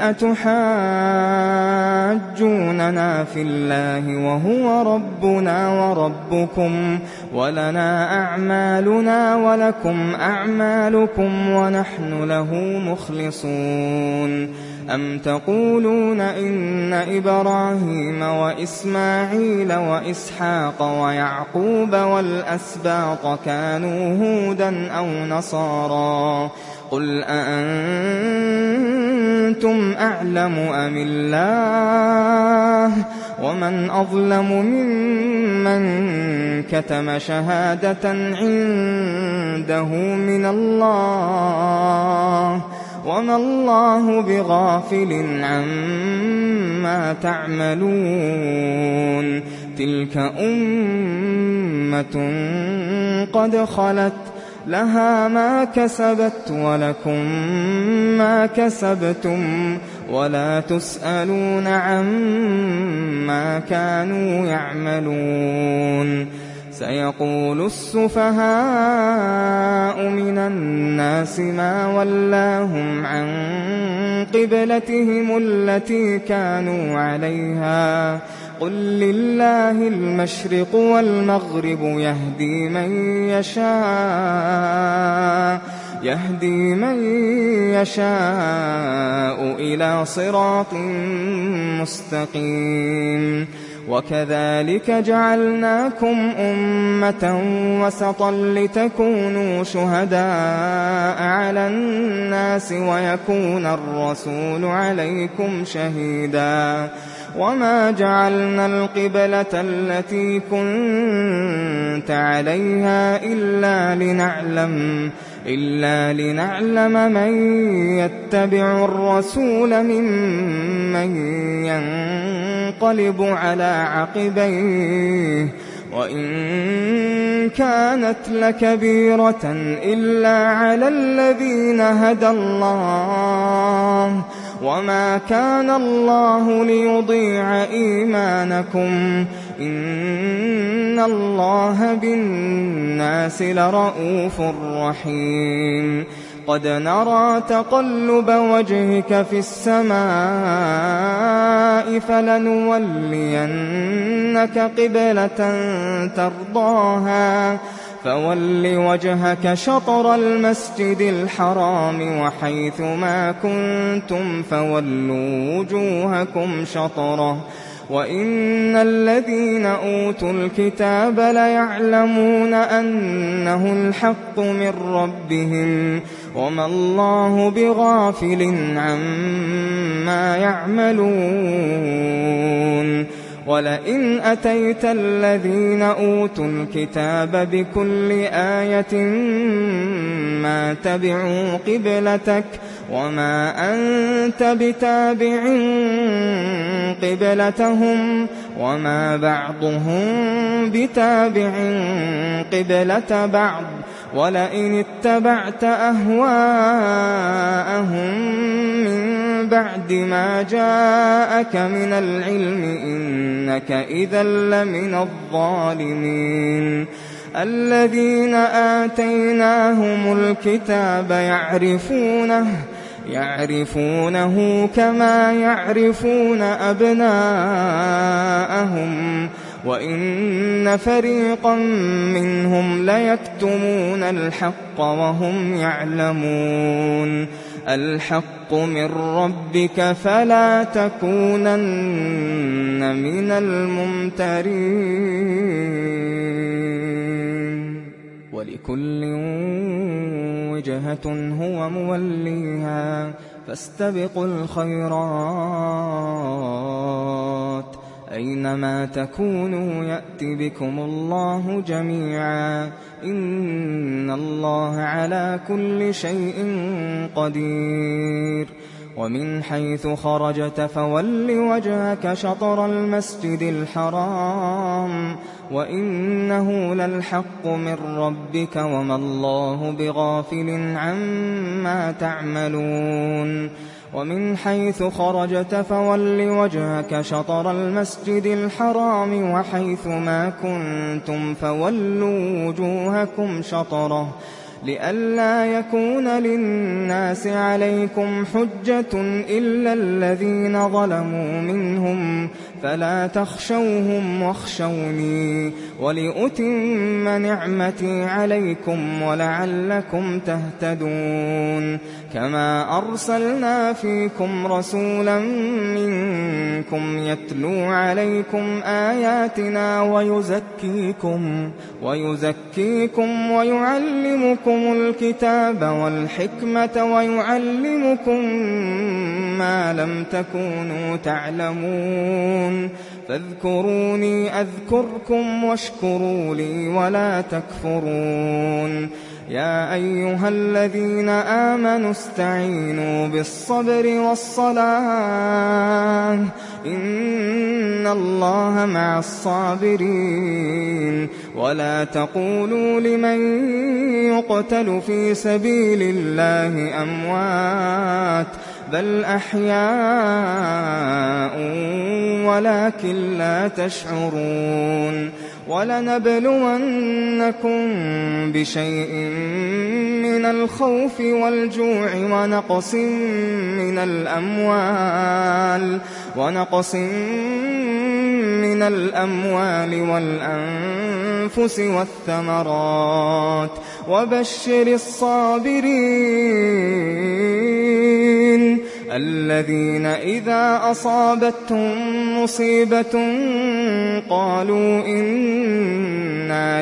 أتحاجوننا في الله وهو ربنا وربكم ولنا أعمالنا ولكم أعمالكم ونحن له مخلصون. أم تقولون إن إبراهيم وإسماعيل وإسحاق ويعقوب والأسباط كانوا هودا أو نصارى قل أأنتم أعلم أم الله ومن أظلم ممن كتم شهادة عنده من الله وما الله بغافل عما تعملون. تلك أمة قد خلت لها ما كسبت ولكم ما كسبتم ولا تسألون عما كانوا يعملون. سيقول السفهاء من الناس ما ولاهم عن قبلتهم التي كانوا عليها قل لله المشرق والمغرب يهدي من يشاء إلى صراط مستقيم. وكذلك جعلناكم أمة وسطا لتكونوا شهداء على الناس ويكون الرسول عليكم شهيدا. وما جعلنا القبلة التي كنت عليها إلا لنعلم من يتبع الرسول ممن ينقلب على عقبيه وإن كانت لكبيرة إلا على الذين هدى الله وما كان الله ليضيع إيمانكم إن الله بالناس لرءوف رحيم. قد نرى تقلب وجهك في السماء فلنولينك قبلة ترضاها فول وجهك شطر المسجد الحرام وحيث ما كنتم فولوا وجوهكم شطره وإن الذين أوتوا الكتاب ليعلمون أنه الحق من ربهم وما الله بغافل عما يعملون ولئن أتيت الذين أوتوا الكتاب بكل آية ما تبعوا قبلتك وما أنت بتابع قبلتهم وما بعضهم بتابع قبلة بعض ولئن اتبعت أهواءهم من بعد ما جاءك من العلم إنك إذا لمن الظالمين الذين آتيناهم الكتاب يعرفونه كما يعرفون أبناءهم وإن فريقا منهم ليكتمون الحق وهم يعلمون الحق من ربك فلا تكونن من الممترين ولكل وجهة هو موليها فاستبقوا الخيرات أينما تكونوا يأت بكم الله جميعا إن الله على كل شيء قدير ومن حيث خرجت فول وجهك شطر المسجد الحرام وإنه للحق من ربك وما الله بغافل عما تعملون ومن حيث خرجت فول وجهك شطر المسجد الحرام وحيث ما كنتم فولوا وجوهكم شطره لئلا يكون للناس عليكم حجة إلا الذين ظلموا منهم فلا تخشوهم واخشوني ولأتم نعمتي عليكم ولعلكم تهتدون كما أرسلنا فيكم رسولا منكم يتلو عليكم آياتنا ويزكيكم ويعلمكم الكتاب والحكمة ويعلمكم ما لم تكونوا تعلمون فاذكروني أذكركم واشكروا لي ولا تكفرون يا أيها الذين آمنوا استعينوا بالصبر والصلاة إن الله مع الصابرين ولا تقولوا لمن يقتل في سبيل الله أموات بل أحياء ولكن لا تشعرون ولنبلونكم بشيء من الخوف والجوع ونقص من الأموال والأنفس والثمرات وبشر الصابرين الذين إذا أصابتهم مصيبة قالوا إنا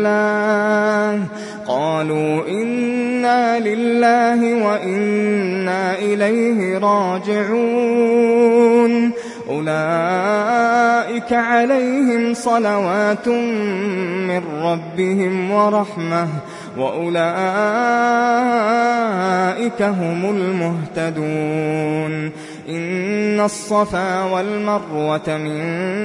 لله وإنا إليه راجعون أولئك عليهم صلوات من ربهم ورحمة وأولئك هم المهتدون إن الصفا والمروة من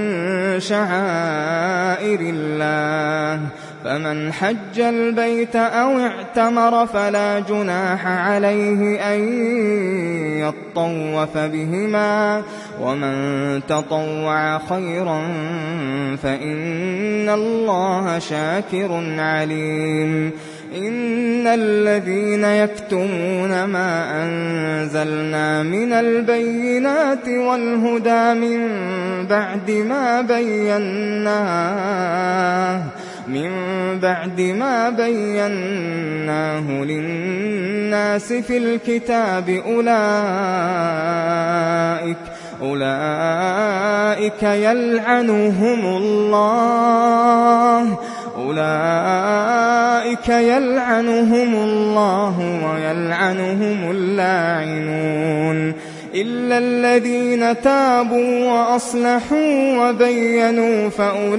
شعائر الله فمن حج البيت أو اعتمر فلا جناح عليه أن يطوف بهما ومن تطوع خيرا فإن الله شاكر عليم إن الذين يكتمون ما أنزلنا من البينات والهدى من بعد ما بيناه للناس في الكتاب أولئك يلعنهم الله ويلعنهم اللاعنون إلا الذين تابوا وأصلحوا وبينوا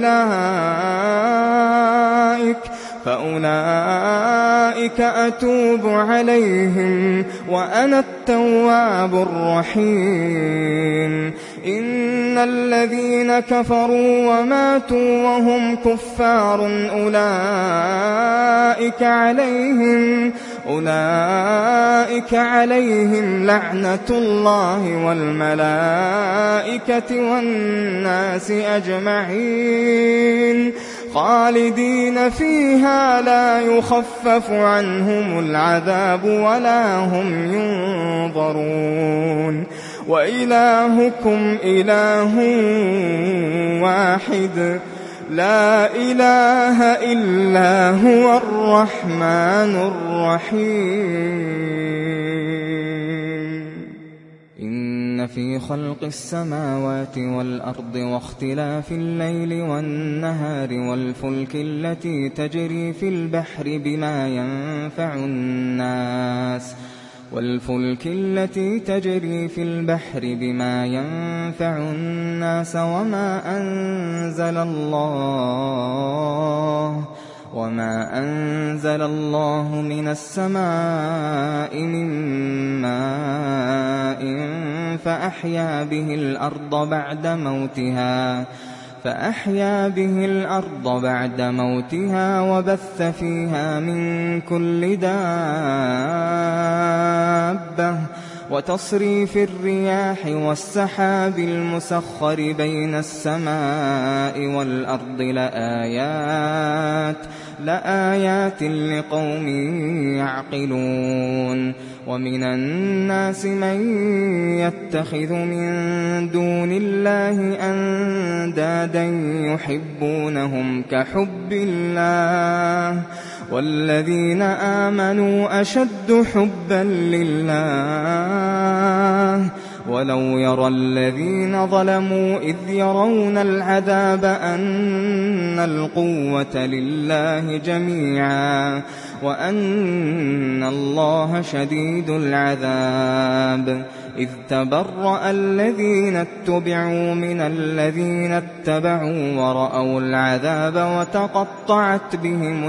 فأولئك أتوب عليهم وأنا التواب الرحيم إن الذين كفروا وماتوا وهم كفار أولئك عليهم لعنة الله والملائكة والناس أجمعين خالدين فيها لا يخفف عنهم العذاب ولا هم ينظرون وإلهكم إله واحد لا إله إلا هو الرحمن الرحيم إن في خلق السماوات والأرض واختلاف الليل والنهار والفلك التي تجري في البحر بما ينفع الناس وما أنزل الله من السماء من ماء فأحيا به الأرض بعد موتها وبث فيها من كل دابة وتصريف الرياح والسحاب المسخر بين السماء والأرض لآيات لقوم يعقلون ومن الناس من يتخذ من دون الله أندادا يحبونهم كحب الله والذين آمنوا أشد حبا لله ولو يرى الذين ظلموا إذ يرون العذاب أن القوة لله جميعا وأن الله شديد العذاب إذ تبرأ الذين اتبعوا من الذين اتبعوا ورأوا العذاب وتقطعت بهم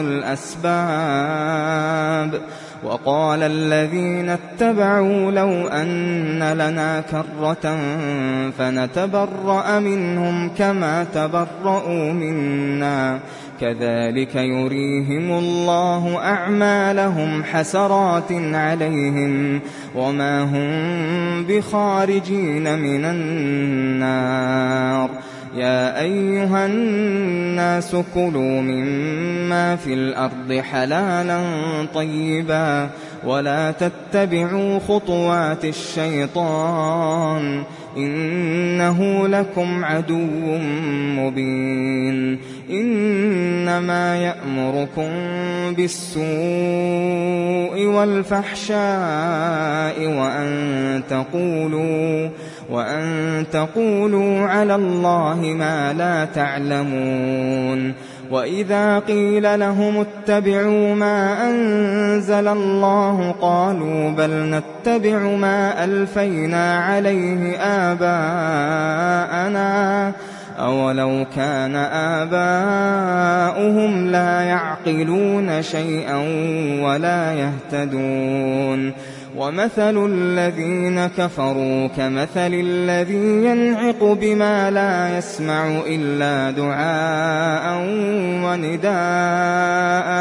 الأسباب وقال الذين اتبعوا لو أن لنا كرة فنتبرأ منهم كما تبرأوا منا كذلك يريهم الله أعمالهم حسرات عليهم وما هم بخارجين من النار يا أيها الناس كلوا مما في الأرض حلالا طيبا ولا تتبعوا خطوات الشيطان إنه لكم عدو مبين إنما يأمركم بالسوء والفحشاء وأن تقولوا على الله ما لا تعلمون وإذا قيل لهم اتبعوا ما أنزل الله قالوا بل نتبع ما ألفينا عليه آباءنا أولو كان آباؤهم لا يعقلون شيئا ولا يهتدون ومثل الذين كفروا كمثل الذي ينعق بما لا يسمع إلا دعاء ونداء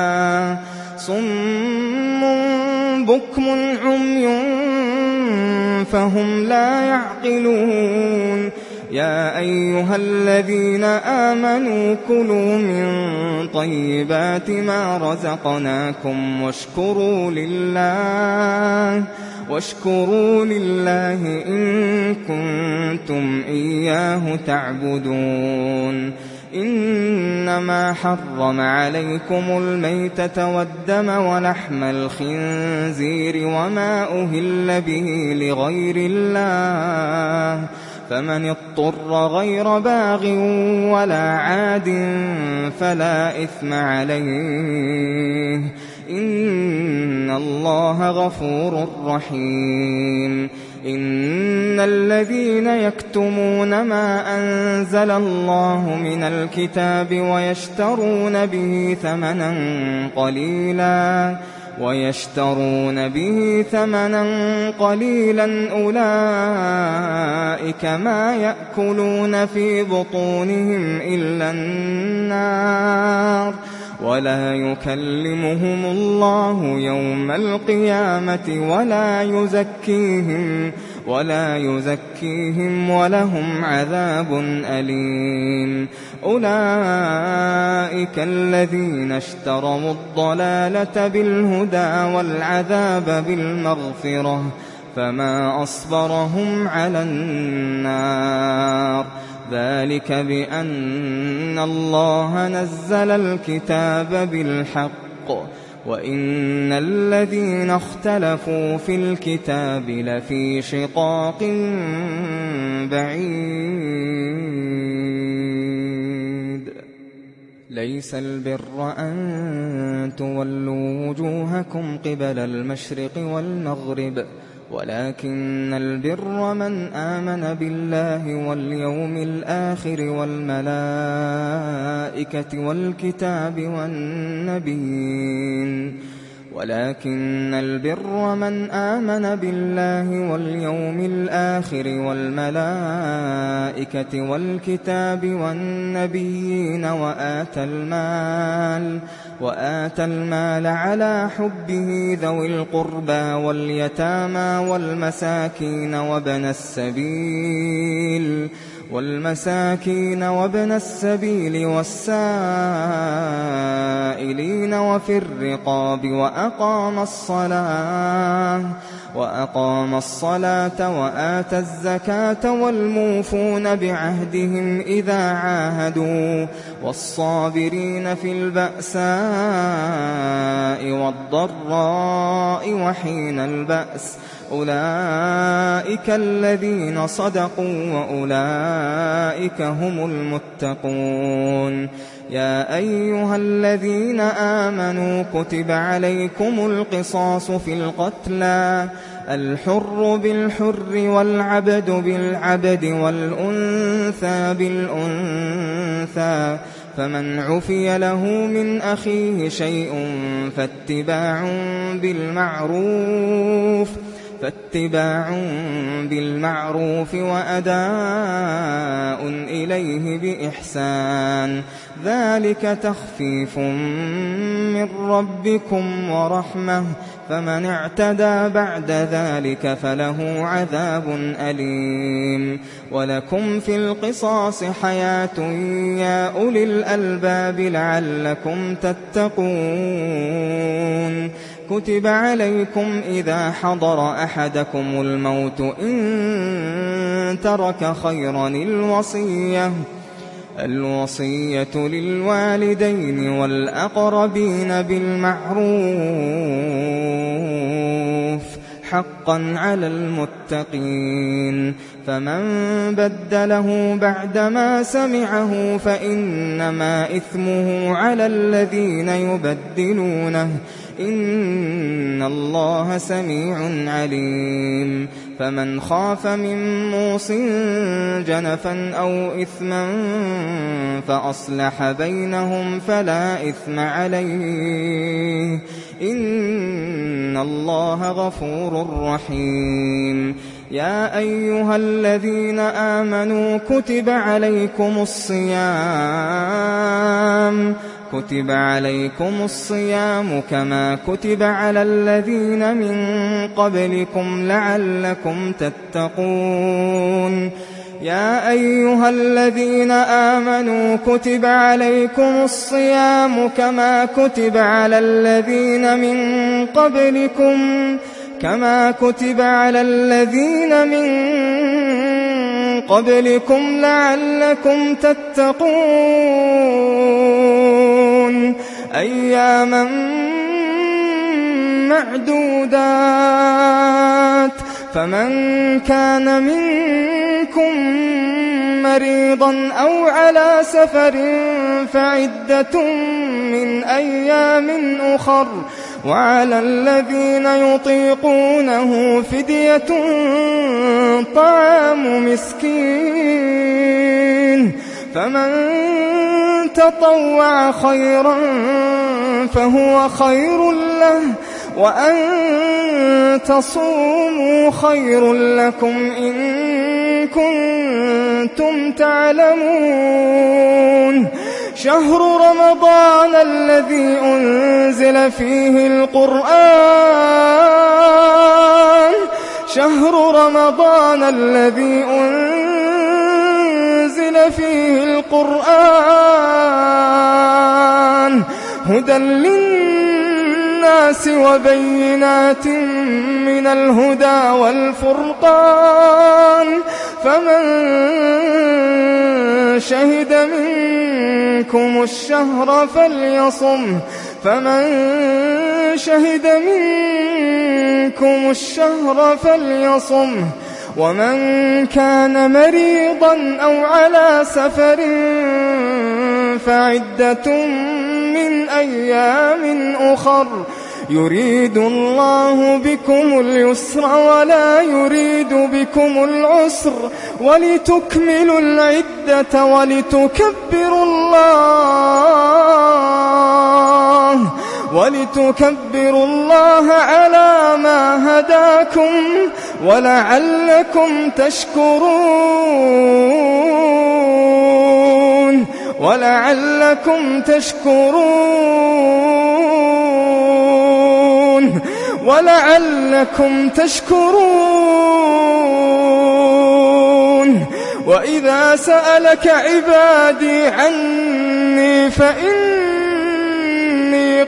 صم بكم عمي فهم لا يعقلون يا أيها الذين آمنوا كلوا من طيبات ما رزقناكم واشكروا لله إن كنتم إياه تعبدون. إنما حرم عليكم الميتة والدم ولحم الخنزير وما أهل به لغير الله، فمن اضطر غير باغ ولا عاد فلا إثم عليه، إن الله غفور رحيم. إن الذين يكتمون ما أنزل الله من الكتاب ويشترون به ثمنا قليلا أولئك ما يأكلون في بطونهم إلا النار، ولا يكلمهم الله يوم القيامة ولا يزكيهم ولهم عذاب أليم. أولئك الذين اشتروا الضلالة بالهدى والعذاب بالمغفرة، فما أصبرهم على النار. ذلك بأن الله نزل الكتاب بالحق، وإن الذين اختلفوا في الكتاب لفي شقاق بعيد. ليس البر أن تولوا وجوهكم قبل المشرق والمغرب، ولكن البر من آمن بالله واليوم الآخر والملائكة والكتاب والنبيين، ولكن البر من آمن بالله واليوم الآخر والملائكة والكتاب والنبيين وآتى المال على حبه ذوي القربى واليتامى والمساكين وابن السبيل والسائلين وفي الرقاب، وأقام الصلاة وآتى الزكاة والموفون بعهدهم إذا عاهدوا، والصابرين في البأساء والضراء وحين البأس، أولئك الذين صدقوا وأولئك هم المتقون. يا أيها الذين آمنوا كتب عليكم القصاص في القتلى، الحر بالحر والعبد بالعبد والأنثى بالأنثى، فمن عفي له من أخيه شيء فاتباع بالمعروف وأداء إليه بإحسان، ذلك تخفيف من ربكم ورحمة، فمن اعتدى بعد ذلك فله عذاب أليم. ولكم في القصاص حياة يا أولي الألباب لعلكم تتقون. كتب عليكم إذا حضر أحدكم الموت إن ترك خيرا الوصية للوالدين والأقربين بالمعروف حقا على المتقين، فمن بدله بعدما سمعه فإنما إثمه على الذين يبدلونه، إن الله سميع عليم. فمن خاف من موص جنفا أو إثما فأصلح بينهم فلا إثم عليه، إن الله غفور رحيم. يا أيها الذين آمنوا كتب عليكم الصيام كما كتب على الذين من قبلكم لعلكم تتقون. يا أيها الذين آمنوا كتب عليكم الصيام كما كتب على الذين من قبلكم لعلكم تتقون أياما معدودات فمن كان منكم مريضا أو على سفر فعدة من أيام أخر وعلى الذين يطيقونه فدية طعام مسكين فمن تطوع خيرا فهو خير له وأن تصوموا خير لكم إن كنتم تعلمون شهر رمضان الذي أنزل فيه القرآن هدى للناس وبينات من الهدى والفرقان فمن شهد منكم الشهر فليصمه ومن كان مريضا أو على سفر فعدة من أيام أخر يريد الله بكم اليسر ولا يريد بكم العسر ولتكملوا العدة ولتكبروا الله على ما هداكم ولعلكم تشكرون وإذا سألك عبادي عني فإني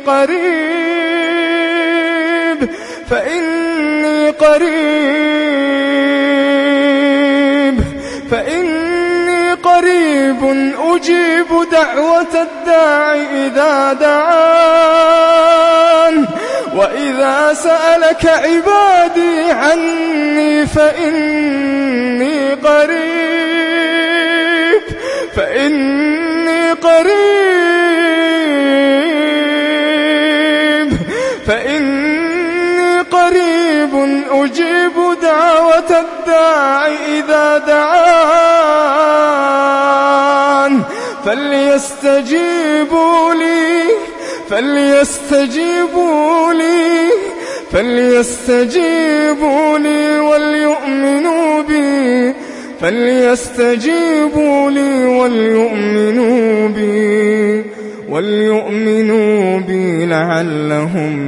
قريب أجيب دعوة الداع إذا دعان وإذا سألك عبادي عني فإني قريب أجيب دعوة الداع إذا دعان فليستجيبوا لي وليؤمنوا بي لعلهم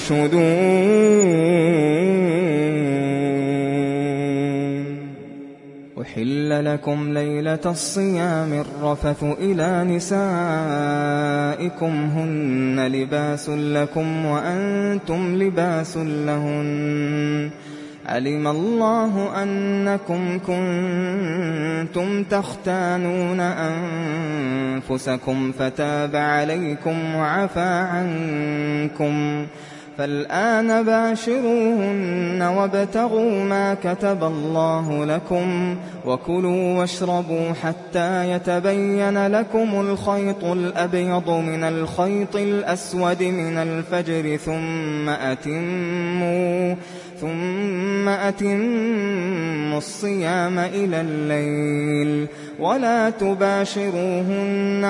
يرشدون أحل لكم ليلة الصيام الرفث إلى نسائكم هن لباس لكم وأنتم لباس لهن علم الله أنكم كنتم تختانون أنفسكم فتاب عليكم وعفى عنكم فالآن باشروهن وابتغوا ما كتب الله لكم وكلوا واشربوا حتى يتبين لكم الخيط الأبيض من الخيط الأسود من الفجر ثم أتموا الصيام إلى الليل ولا تباشروهن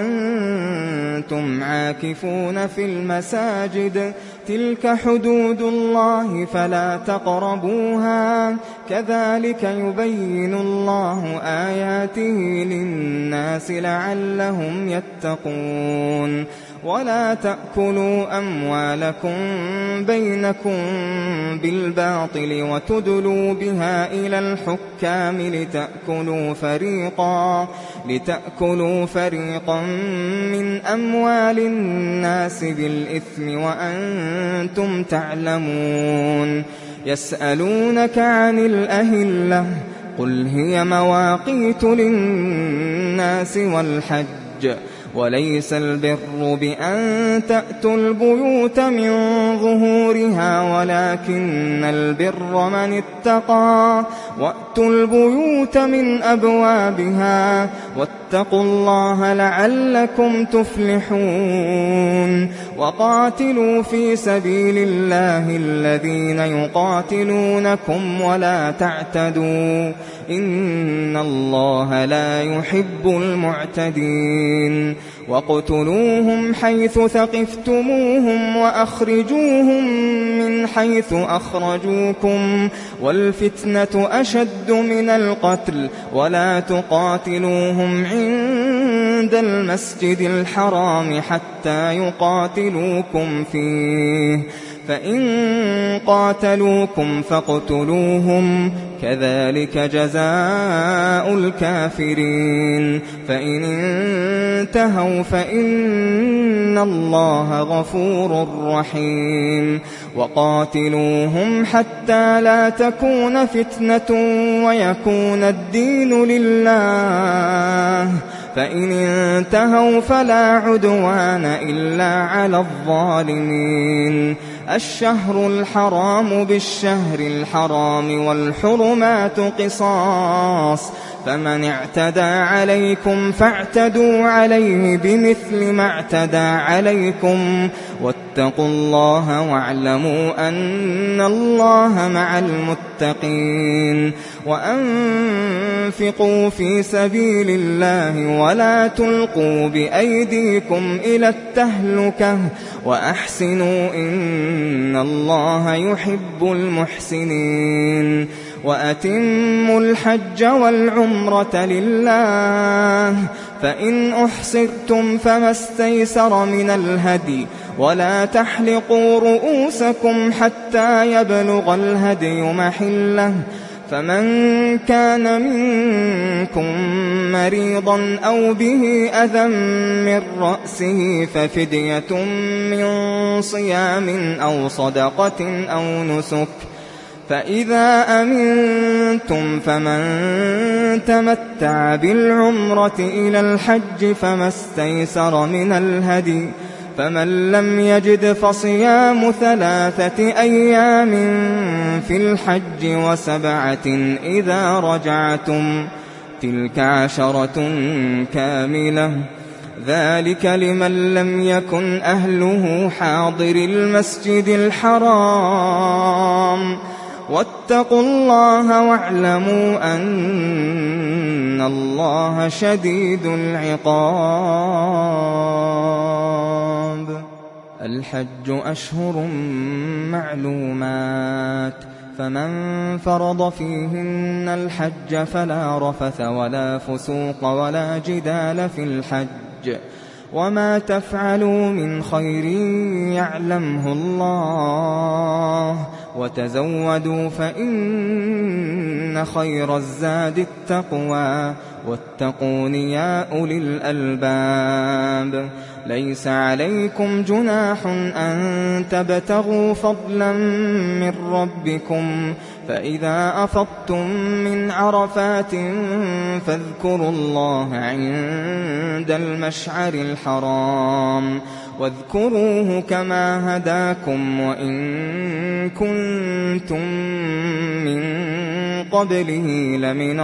وأنتم عاكفون في المساجد تلك حدود الله فلا تقربوها كذلك يبين الله آياته للناس لعلهم يتقون ولا تأكلوا أموالكم بينكم بالباطل وتدلوا بها إلى الحكام لتأكلوا فريقا من أموال الناس بالإثم وأنتم تعلمون. يسألونك عن الأهلة قل هي مواقيت للناس والحج وليس البر بأن تأتوا البيوت من ظهورها ولكن البر من اتقى وأتوا البيوت من أبوابها واتقوا الله لعلكم تفلحون. وقاتلوا في سبيل الله الذين يقاتلونكم ولا تعتدوا إن الله لا يحب المعتدين. وَاقْتُلُوهُمْ حَيْثُ ثَقِفْتُمُوهُمْ وَأَخْرِجُوهُمْ مِنْ حَيْثُ أَخْرَجُوكُمْ وَالْفِتْنَةُ أَشَدُّ مِنَ الْقَتْلِ وَلَا تُقَاتِلُوهُمْ عِندَ الْمَسْجِدِ الْحَرَامِ حَتَّى يُقَاتِلُوكُمْ فِيهِ فَإِن قَاتَلُوكُمْ فَاقْتُلُوهُمْ كَذَلِكَ جَزَاءُ الْكَافِرِينَ. فَإِنِ انتهوا فإن الله غفور رحيم. وقاتلوهم حتى لا تكون فتنة ويكون الدين لله فإن انتهوا فلا عدوان إلا على الظالمين. الشهر الحرام بالشهر الحرام والحرمات قصاص فمن اعتدى عليكم فاعتدوا عليه بمثل ما اعتدى عليكم واتقوا الله واعلموا أن الله مع المتقين. وأنفقوا في سبيل الله ولا تلقوا بأيديكم إلى التهلكة وأحسنوا إن الله يحب المحسنين. وأتموا الحج والعمرة لله فإن أحصرتم فما استيسر من الهدي ولا تحلقوا رؤوسكم حتى يبلغ الهدي محله فمن كان منكم مريضا أو به أذى من رأسه ففدية من صيام أو صدقة أو نسك فإذا أمنتم فمن تمتع بالعمرة إلى الحج فما استيسر من الهدي فمن لم يجد فصيام 3 أيام في الحج و7 إذا رجعتم تلك 10 كاملة ذلك لمن لم يكن أهله حاضر المسجد الحرام واتقوا الله واعلموا أن الله شديد العقاب. الحج أشهر معلومات فمن فرض فيهن الحج فلا رفث ولا فسوق ولا جدال في الحج وما تفعلوا من خير يعلمه الله وتزودوا فإن خير الزاد التقوى واتقون يا أولي الألباب. ليس عليكم جناح أن تبتغوا فضلا من ربكم فإذا أفضتم من عرفات فاذكروا الله عند المشعر الحرام واذكروه كما هداكم وإن كنتم من قبله لمن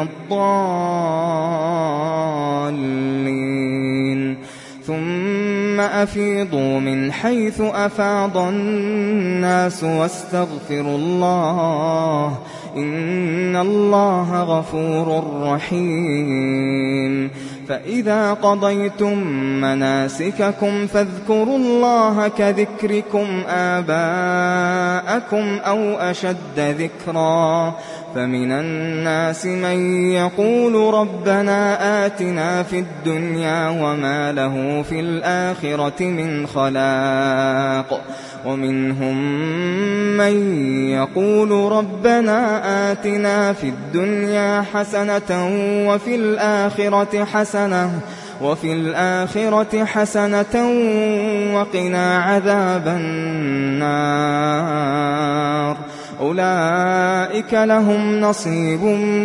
الضالين. ثم أفيضوا من حيث أفاض الناس واستغفروا الله إن الله غفور رحيم. فإذا قضيتم مناسككم فاذكروا الله كذكركم آباءكم أو أشد ذكرا فمن الناس من يقول ربنا آتنا في الدنيا وما له في الآخرة من خلاق ومنهم من يقول ربنا آتنا في الدنيا حسنة وفي الآخرة حسنة وقنا عذاب النار أولئك لهم نصيب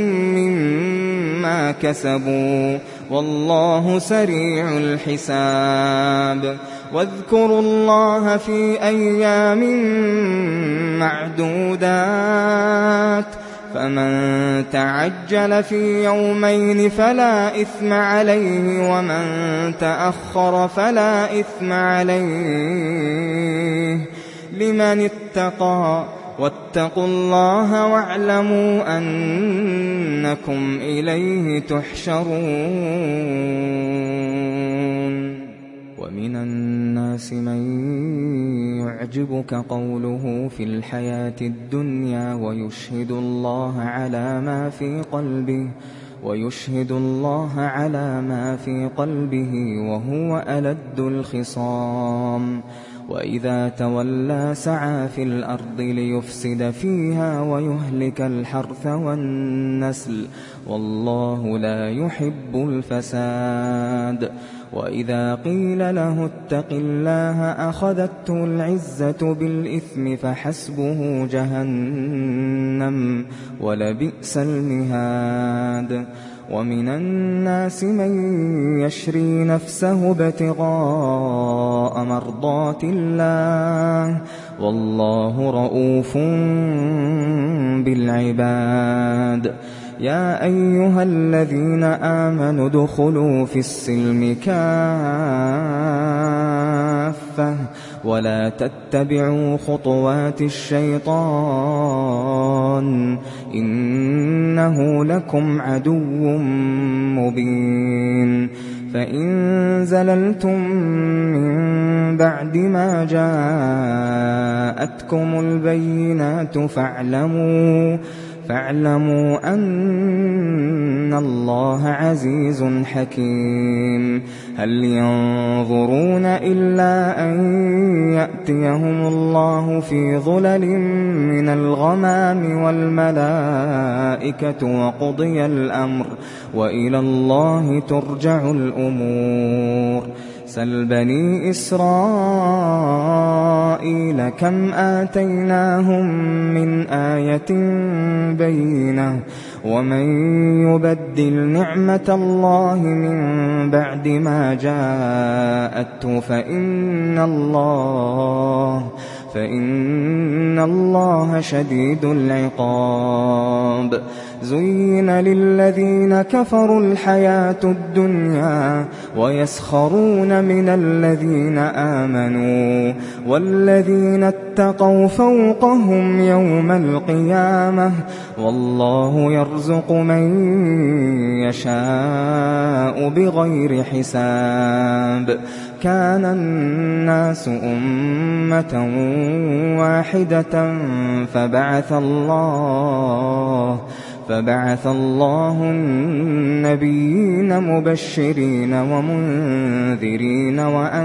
مما كسبوا والله سريع الحساب واذكروا الله في أيام معدودات فمن تعجل في يومين فلا إثم عليه ومن تأخر فلا إثم عليه لمن اتقى واتقوا الله واعلموا أنكم إليه تحشرون ومن الناس من يعجبك قوله في الحياة الدنيا ويشهد الله على ما في قلبه وهو ألد الخصام وإذا تولى سعى في الأرض ليفسد فيها ويهلك الحرث والنسل والله لا يحب الفساد وإذا قيل له اتق الله أخذته العزة بالإثم فحسبه جهنم ولبئس المهاد ومن الناس من يشري نفسه ابتغاء مرضات الله والله رؤوف بالعباد يا أيها الذين آمنوا ادخلوا في السلم كافة ولا تتبعوا خطوات الشيطان إنه لكم عدو مبين فإن زللتم من بعد ما جاءتكم البينات فاعلموا أن الله عزيز حكيم هل ينظرون إلا أن يأتيهم الله في ظلل من الغمام والملائكة وقضي الأمر وإلى الله ترجع الأمور سل بني إسرائيل كم آتيناهم من آية بينة ومن يبدل نعمة الله من بعد ما جاءته فإن الله شديد العقاب زين للذين كفروا الحياة الدنيا ويسخرون من الذين آمنوا والذين اتقوا فوقهم يوم القيامة والله يرزق من يشاء بغير حساب كان الناس أمة واحدة فبعث الله النبيين مبشرين ومنذرين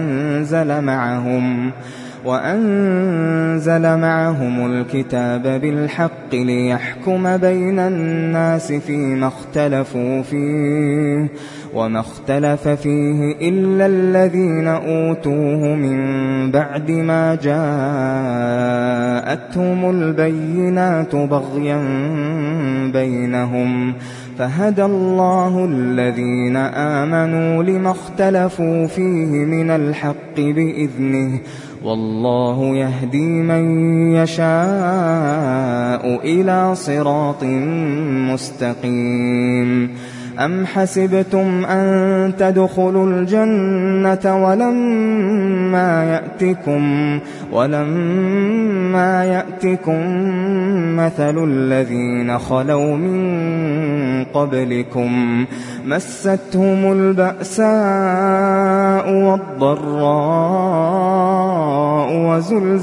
وأنزل معهم الكتاب بالحق ليحكم بين الناس فيما اختلفوا فيه وما اختلف فيه إلا الذين أوتوه من بعد ما جاءتهم البينات بغيا بينهم فهدى الله الذين آمنوا لما اختلفوا فيه من الحق بإذنه والله يهدي من يشاء إلى صراط مستقيم أم حسبتم أن تدخلوا الجنة ولما يأتكم مثل الذين خلوا من قبلكم مستهم البأساء والضراء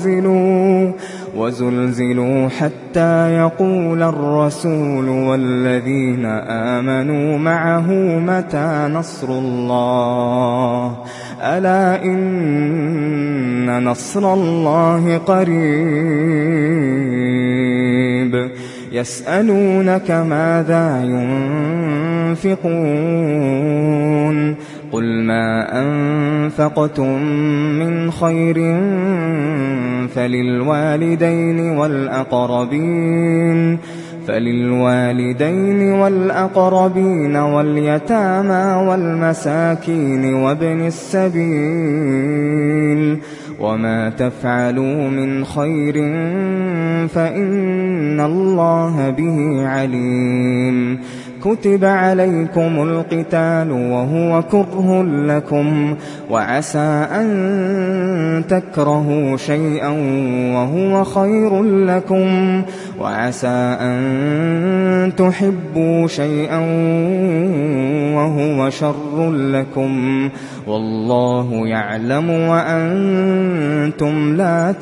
وزلزلوا حتى يقول الرسول والذين آمنوا معه متى نصر الله ألا إن نصر الله قريب يسألونك ماذا ينفقون قل ما أنفقتم من خير فللوالدين والأقربين واليتامى والمساكين وابن السبيل وما تفعلوا من خير فإن الله به عليم كتب عليكم القتال وهو كره لكم وعسى أن تكرهوا شيئا وهو خير لكم وعسى أن تحبوا شيئا وهو شر لكم والله يعلم وأنتم لا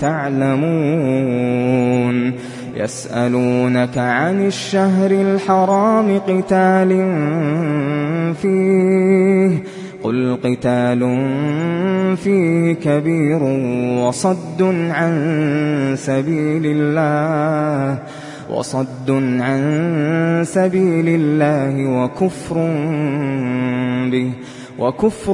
تعلمون يسألونك عن الشهر الحرام قتال فيه قل قتال فيه كبير وصد عن سبيل الله وكفر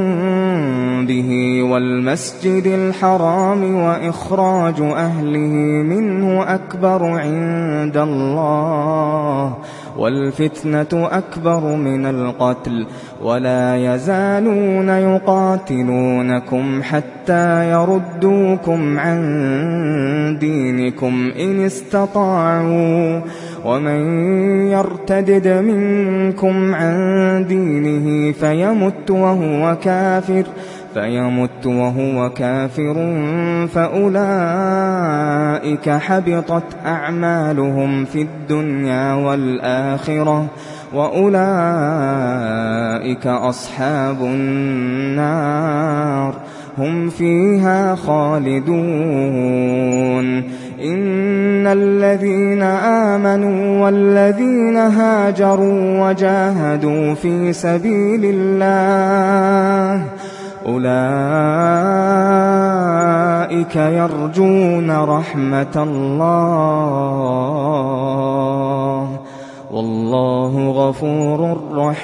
به والمسجد الحرام وإخراج أهله منه أكبر عند الله والفتنة أكبر من القتل ولا يزالون يقاتلونكم حتى يردوكم عن دينكم إن استطاعوا ومن يرتدد منكم عن دينه فيمت وهو كافر فأولئك حبطت أعمالهم في الدنيا والآخرة وأولئك أصحاب النار هم فيها خالدون إن الذين آمنوا والذين هاجروا وجاهدوا في سبيل الله أولئك يرجون رحمة الله والله غفور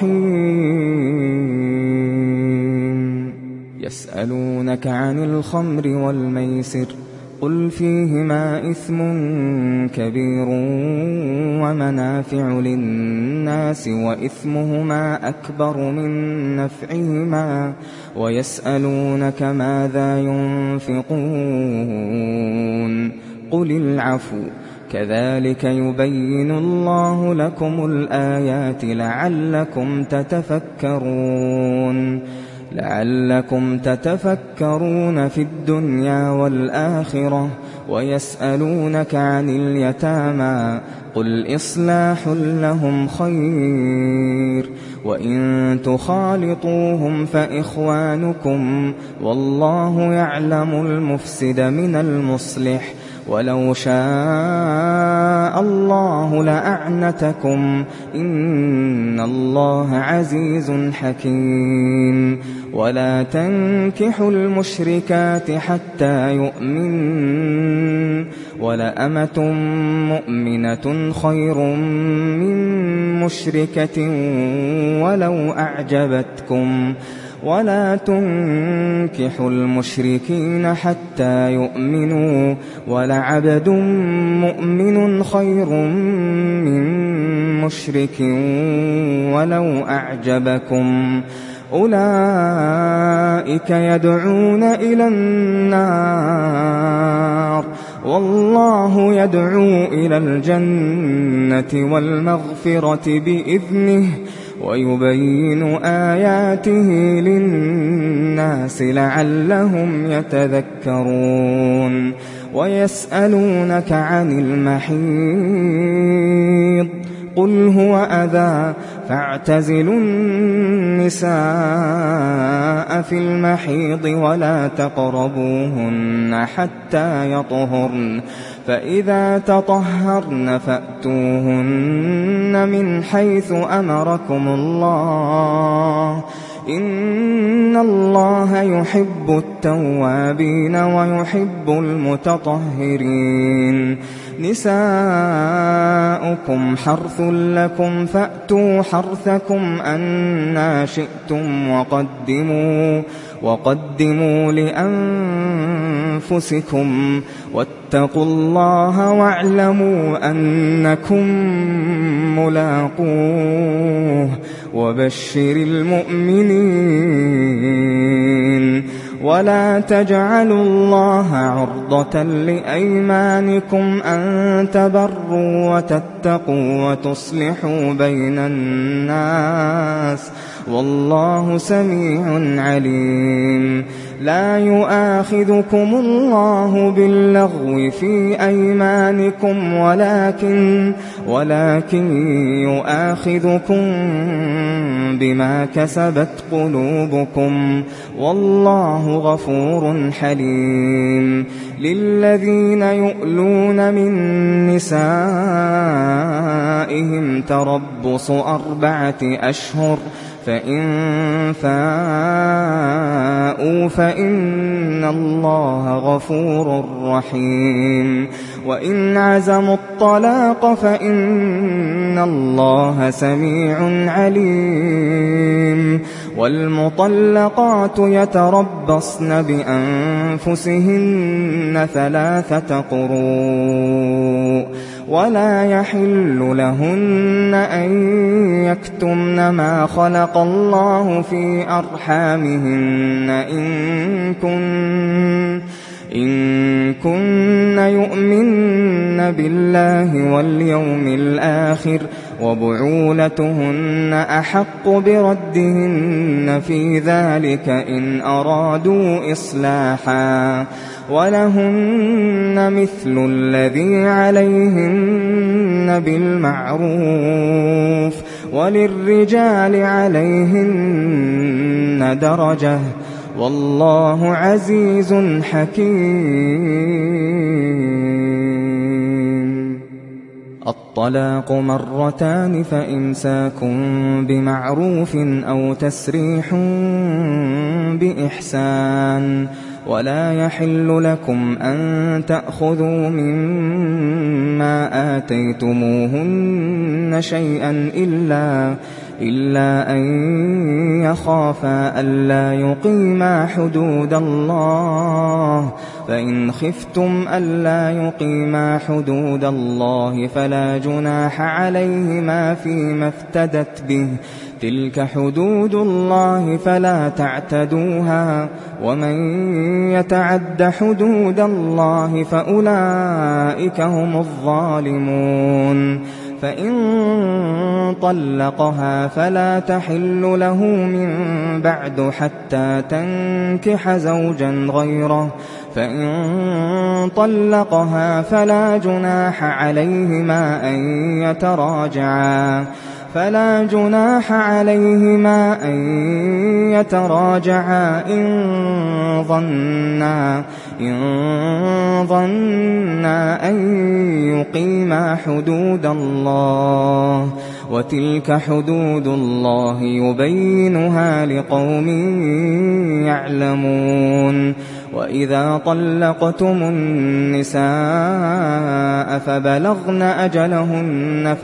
رحيم يسألونك عن الخمر والميسر قل فيهما إثم كبير ومنافع للناس وإثمهما أكبر من نفعهما ويسألونك ماذا ينفقون قل العفو كذلك يبين الله لكم الآيات لعلكم تتفكرون في الدنيا والآخرة ويسألونك عن اليتامى قل إصلاح لهم خير وإن تخالطوهم فإخوانكم والله يعلم المفسد من المصلح ولو شاء الله لأعنتكم إن الله عزيز حكيم ولا تنكحوا المشركات حتى يؤمنوا ولأمة مؤمنة خير من مشركة ولو أعجبتكم ولا تنكحوا المشركين حتى يؤمنوا ولعبد مؤمن خير من مشرك ولو أعجبكم أولئك يدعون إلى النار والله يدعو إلى الجنة والمغفرة بإذنه ويبين آياته للناس لعلهم يتذكرون ويسألونك عن المحيض قل هو أذى فاعتزلوا النساء في المحيض ولا تقربوهن حتى يطهرن فإذا تطهرن فأتوهن من حيث أمركم الله إن الله يحب التوابين ويحب المتطهرين نساؤكم حرث لكم فأتوا حرثكم أنى شئتم وقدموا لأنفسكم واتقوا الله واعلموا أنكم ملاقوه وبشر المؤمنين ولا تجعلوا الله عرضة لأيمانكم أن تبروا وتتقوا وتصلحوا بين الناس والله سميع عليم لا يؤاخذكم الله باللغو في أيمانكم ولكن يؤاخذكم بما كسبت قلوبكم والله غفور حليم للذين يؤلون من نسائهم تربص 4 أشهر فإن فاءوا فإن الله غفور رحيم وإن عزموا الطلاق فإن الله سميع عليم والمطلقات يتربصن بأنفسهن 3 قروء ولا يحل لهن أن يكتمن ما خلق الله في أرحامهن إن كن يؤمن بالله واليوم الآخر وبعولتهن أحق بردهن في ذلك إن أرادوا إصلاحا ولهن مثل الذي عليهن بالمعروف وللرجال عليهن درجة والله عزيز حكيم الطلاق 2 مرتان فإمساك بمعروف أو تسريح بإحسان ولا يحل لكم أن تأخذوا مما آتيتموهن شيئا إلا أن يخافا ألا يقيما حدود الله فإن خفتم ألا يقيما حدود الله فلا جناح عليهما فيما افتدت به تلك حدود الله فلا تعتدوها ومن يتعد حدود الله فأولئك هم الظالمون فإن طلقها فلا تحل له من بعد حتى تنكح زوجا غيره فإن طلقها فلا جناح عليهما أن يتراجعا إن ظنا أن يقيما حدود الله وتلك حدود الله يبينها لقوم يعلمون وإذا طلقتم النساء فبلغن أجلهن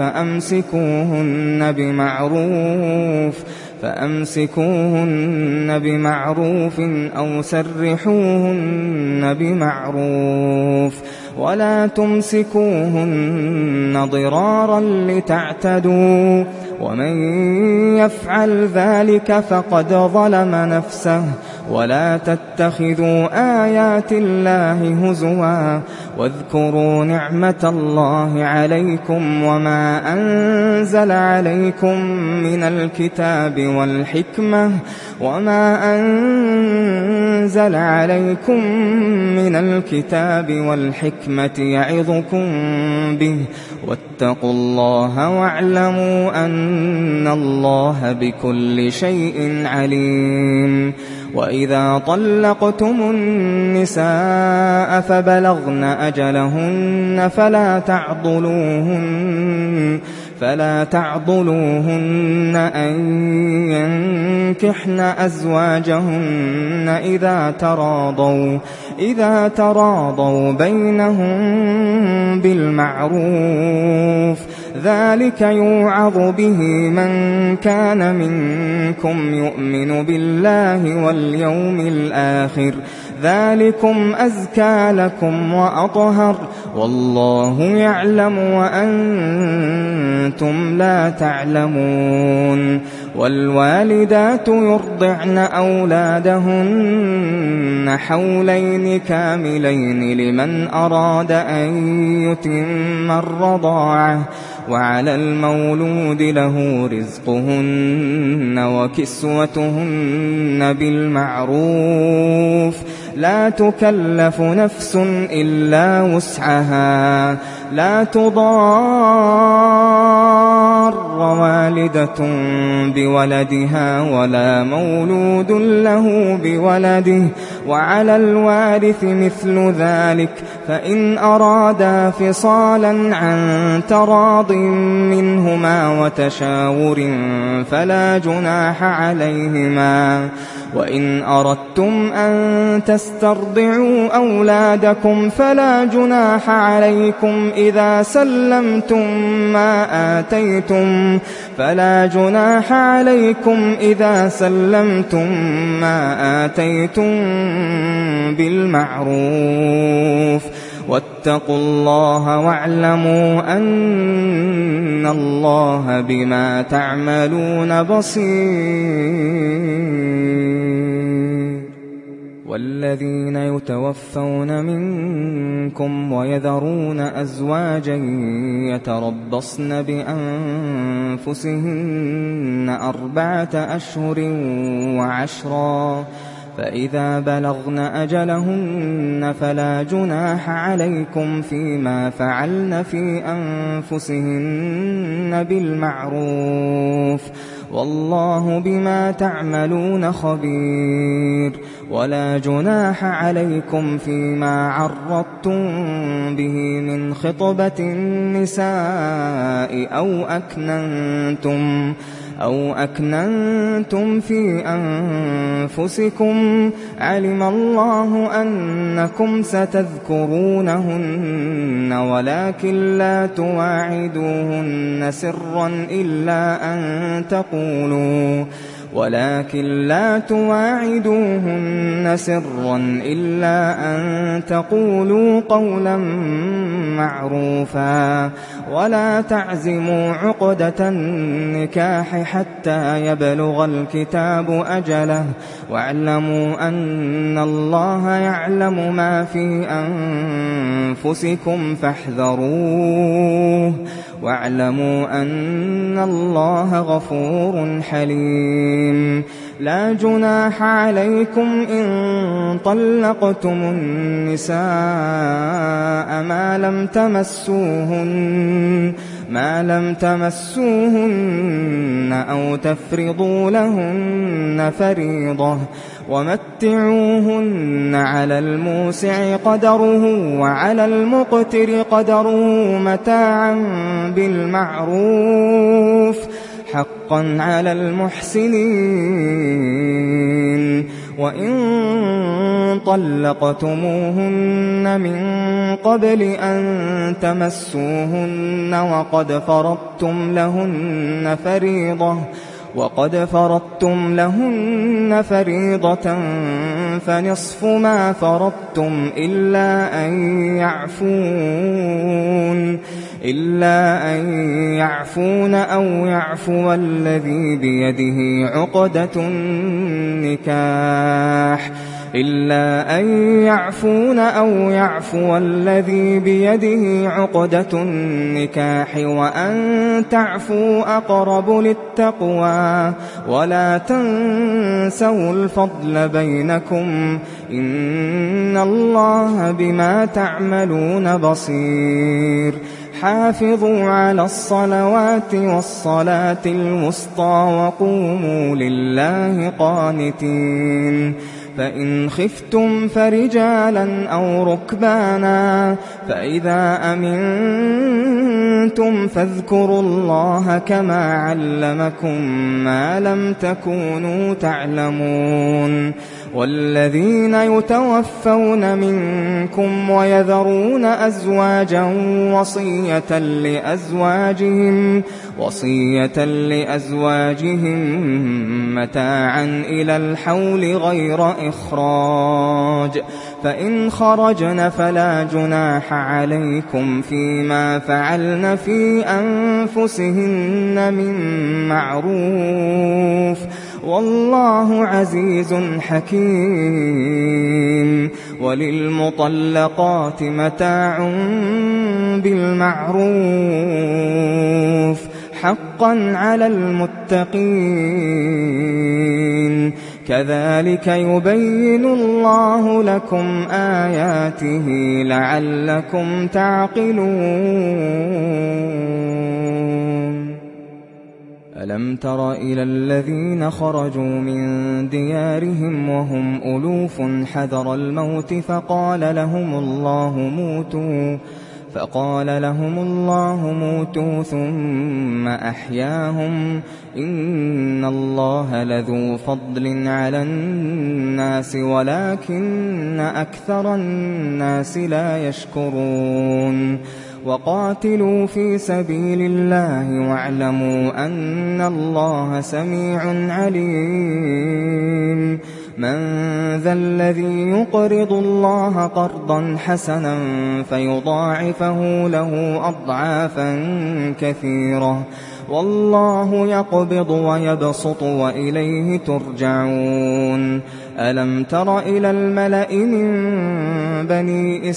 فأمسكوهن بمعروف أو سرحوهن بمعروف ولا تمسكوهن ضرارا لتعتدوا ومن يفعل ذلك فقد ظلم نفسه. ولا تتخذوا آيات الله هزوا واذكروا نعمة الله عليكم وما أنزل عليكم من الكتاب والحكمة يعظكم به واتقوا الله واعلموا أن الله بكل شيء عليم. وإذا طلقتم النساء فبلغن أجلهن فلا تعضلوهن أن ينكحن أزواجهن إذا تراضوا بينهم بالمعروف. ذلك يوعظ به من كان منكم يؤمن بالله واليوم الآخر. ذلكم أزكى لكم وأطهر والله يعلم وأنتم لا تعلمون. والوالدات يرضعن أولادهن حولين كاملين لمن أراد أن يتم الرضاعة. وعلى المولود له رزقهن وكسوتهن بالمعروف. لا تكلف نفس إلا وسعها. لا تضار والدة بولدها ولا مولود له بولده. وعلى الوارث مثل ذلك فإن أرادا فصالا عن تراض منهما وتشاور فلا جناح عليهما. وإن أردتم أن تسترضعوا أولادكم فلا جناح عليكم إذا سلمتم ما آتيتم بالمعروف. واتقوا الله واعلموا أن الله بما تعملون بصير. والذين يتوفون منكم ويذرون أزواجا يتربصن بأنفسهن 4 أشهر و10 فإذا بلغن أجلهن فلا جناح عليكم فيما فعلن في أنفسهن بالمعروف والله بما تعملون خبير. ولا جناح عليكم فيما عرضتم به من خطبة النساء أو أكننتم في أنفسكم. علم الله أنكم ستذكرونهن ولكن لا تواعدوهن سرا إلا أن تقولوا قولا معروفا. ولا تعزموا عقدة النكاح حتى يبلغ الكتاب أجله. واعلموا أن الله يعلم ما في أنفسكم فاحذروه. واعلموا أن الله غفور حليم. لا جناح عليكم إن طلقتم النساء ما لم تمسوهن أو تفرضوا لهن فريضة. ومتعوهن على الموسع قدره وعلى المقتر قدره متاعا بالمعروف حقا على المحسنين. وإن طلقتموهن من قبل أن تمسوهن وقد فرضتم لهن فريضة فنصف ما فرضتم إلا أن يعفون. إلا أن يعفون أو يعفو الذي بيده عقدة النكاح إلا أن يعفون أو يعفو الذي بيده عقدة النكاح وأن تعفوا أقرب للتقوى ولا تنسوا الفضل بينكم إن الله بما تعملون بصير حافظوا على الصلوات والصلاة الوسطى وقوموا لله قانتين فإن خفتم فرجالا أو ركبانا فإذا أمنتم فاذكروا الله كما علمكم ما لم تكونوا تعلمون والذين يتوفون منكم ويذرون أزواجا وصية لأزواجهم متاعا إلى الحول غير إخراج فإن خرجن فلا جناح عليكم فيما فعلن في أنفسهن من معروف والله عزيز حكيم وللمطلقات متاع بالمعروف حقا على المتقين كذلك يبين الله لكم آياته لعلكم تعقلون ألم تر إلى الذين خرجوا من ديارهم وهم ألوف حذر الموت فقال لهم الله موتوا ثم أحياهم إن الله لذو فضل على الناس ولكن أكثر الناس لا يشكرون وقاتلوا في سبيل الله واعلموا أن الله سميع عليم من ذا الذي يقرض الله قرضا حسنا فيضاعفه له أضعافا كثيرة والله يقبض ويبسط وإليه ترجعون ألم تر إلى الملأ من بني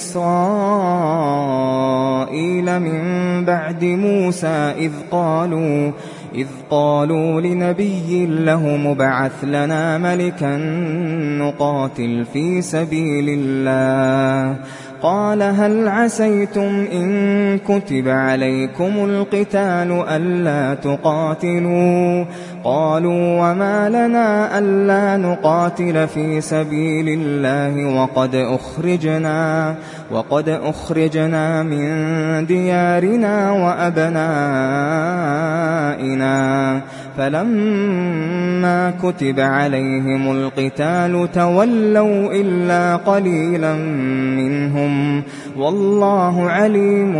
إسرائيل من بعد موسى إذ قالوا لنبي له مبعث لنا ملكا نقاتل في سبيل الله قال هل عسيتم إن كتب عليكم القتال ألا تقاتلوا قالوا وما لنا ألا نقاتل في سبيل الله وقد أخرجنا من ديارنا وأبنائنا فلما كتب عليهم القتال تولوا إلا قليلا منهم والله عليم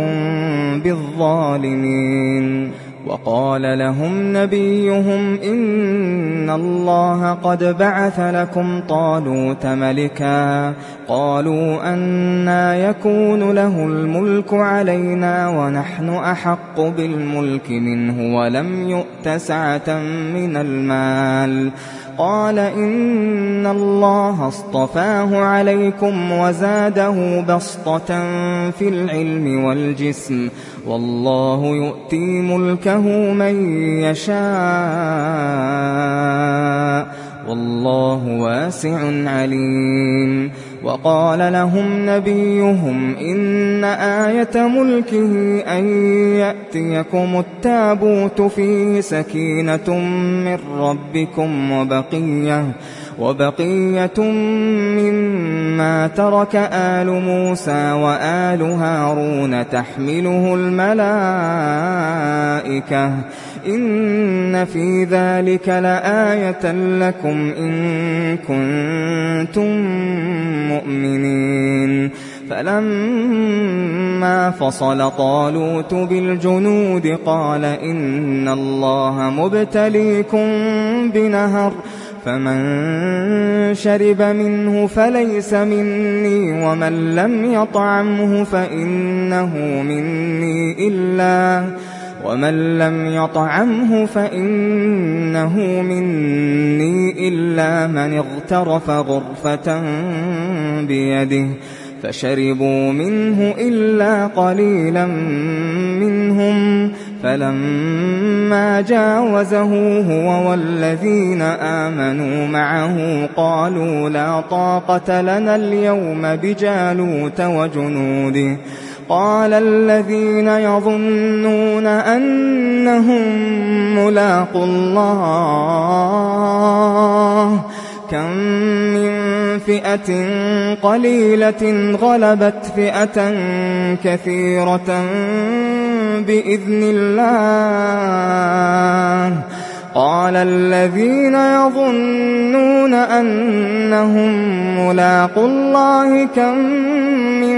بالظالمين وقال لهم نبيهم إن الله قد بعث لكم طالوت ملكا قالوا أنى يكون له الملك علينا ونحن أحق بالملك منه ولم يؤت سعة من المال قال إن الله اصطفاه عليكم وزاده بسطة في العلم والجسم والله يؤتي ملكه من يشاء والله واسع عليم وقال لهم نبيهم إن آية ملكه أن يأتيكم التابوت فيه سكينة من ربكم وبقية مما ترك آل موسى وآل هارون تحمله الملائكة إن في ذلك لآية لكم إن كنتم مؤمنين فلما فصل طالوت بالجنود قال إن الله مبتليكم بنهر فمن شرب منه فليس مني ومن لم يطعمه فإنه مني إلا من اغترف غرفة بيده فشربوا منه إلا قليلا منهم فلما جاوزه هو والذين آمنوا معه قالوا لا طاقة لنا اليوم بجالوت وجنوده قال الذين يظنون أنهم ملاقو الله كم من فئة قليلة غلبت فئة كثيرة بإذن الله قال الذين يظنون أنهم ملاقو الله كم من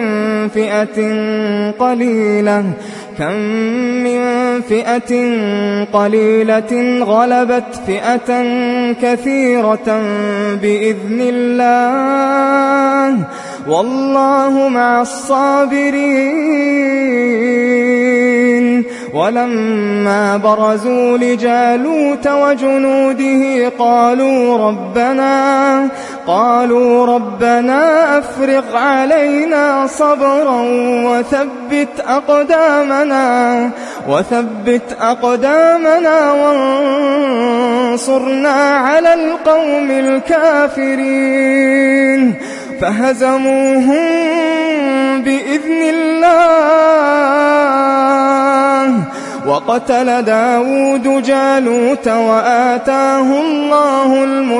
فئة قليلة غلبت فئة كثيرة بإذن الله والله مع الصابرين ولما برزوا لجالوت وجنوده قالوا ربنا أفرغ علينا صبرا وثبت أقدامنا وانصرنا على القوم الكافرين فهزموهم بإذن الله وقتل داود جالوت وآتاه الله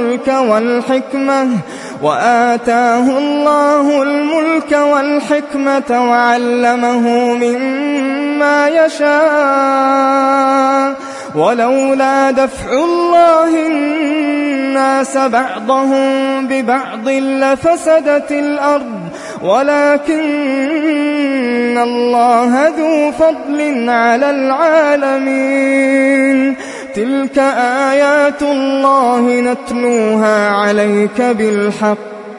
الملك والحكمة وعلمه مما يشاء ولولا دفع الله الناس بعضهم ببعض لفسدت الأرض ولكن الله ذو فضل على العالمين تلك آيات الله نتلوها عليك بالحق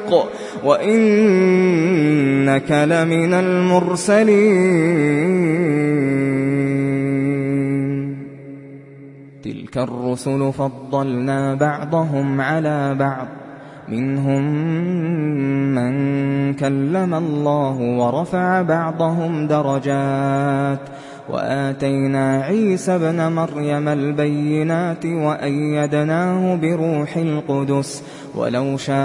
وإنك لمن المرسلين تلك الرسل فضلنا بعضهم على بعض منهم من كلم الله ورفع بعضهم درجات وآتينا عيسى ابن مريم البينات وأيدناه بروح القدس ولو شاء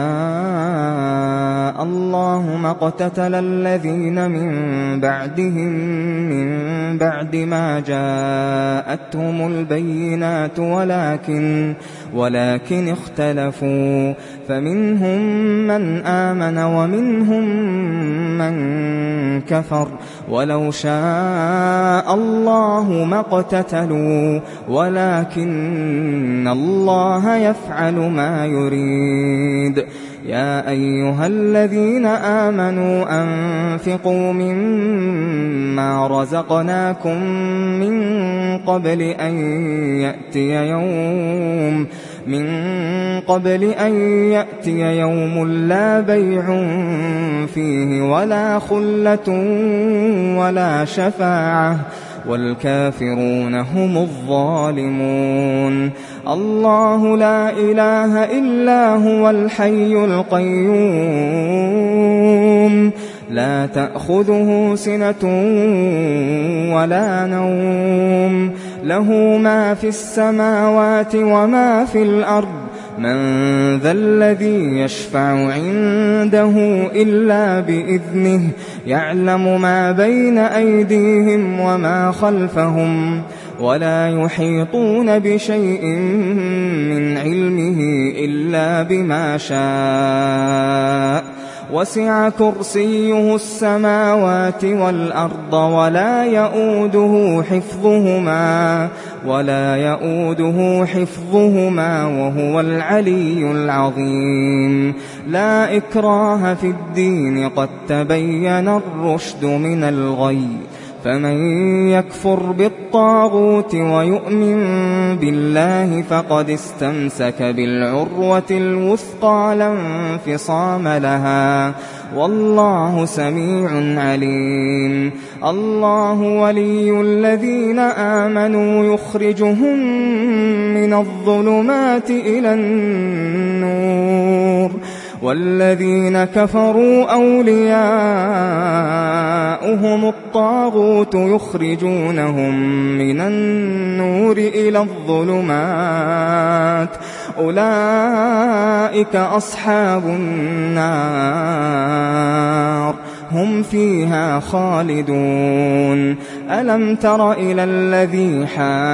الله ما اقتتل الذين من بعدهم من بعد ما جاءتهم البينات ولكن اختلفوا فمنهم من آمن ومنهم من كفر ولو شاء الله ما اقتتلوا ولكن الله يفعل ما يريد يا أيها الذين آمنوا أنفقوا مما رزقناكم من قبل أن يأتي يوم لا بيع فيه ولا خلة ولا شفاعة والكافرون هم الظالمون الله لا إله إلا هو الحي القيوم لا تأخذه سنة ولا نوم له ما في السماوات وما في الأرض من ذا الذي يشفع عنده إلا بإذنه يعلم ما بين أيديهم وما خلفهم ولا يحيطون بشيء من علمه إلا بما شاء وسع كرسيه السماوات والأرض ولا يؤوده حفظهما وهو العلي العظيم لا إكراه في الدين قد تبين الرشد من الغي فمن يكفر بالطاغوت ويؤمن بالله فقد استمسك بالعروة الوثقى لا انفصام لها، والله سميع عليم. الله ولي الذين آمنوا يخرجهم من الظلمات إلى النور، والذين كفروا أولياؤهم الطاغوت يخرجونهم من النور إلى الظلمات، أولئك أصحاب النار هم فيها خالدون. ألم تر إلى الذي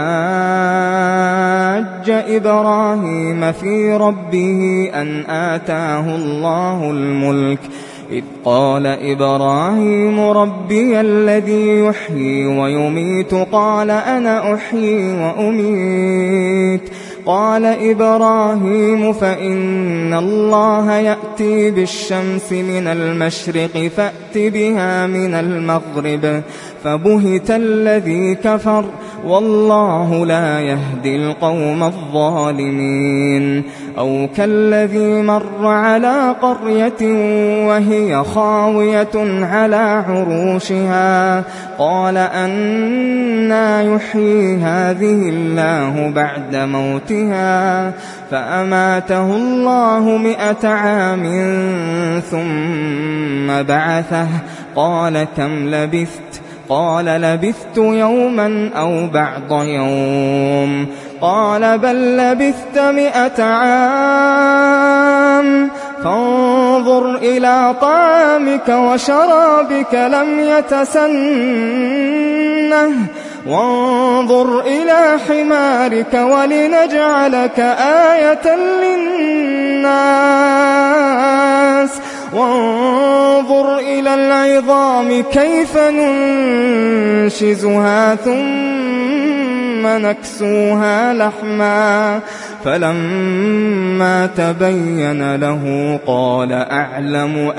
حاج إبراهيم في ربه أن آتاه الله الملك، إذ قال إبراهيم ربي الذي يحيي ويميت قال أنا أحيي وأميت، قال إبراهيم فإن الله يأتي بالشمس من المشرق فأت بها من المغرب، فبهت الذي كفر والله لا يهدي القوم الظالمين. أو كالذي مر على قرية وهي خاوية على عروشها قال أنى يحيي هذه الله بعد موتها، فأماته الله 100 عام ثم بعثه، قال كم لبثت؟ قال لبثت يوما أو بعض يوم، قال بل لبثت 100 عام، فانظر إلى طعامك وشرابك لم يتسنه، وانظر إلى حمارك ولنجعلك آية للناس، وانظر إلى العظام كيف ننشزها ثم نكسوها لحما، فلما تبين له قال أعلم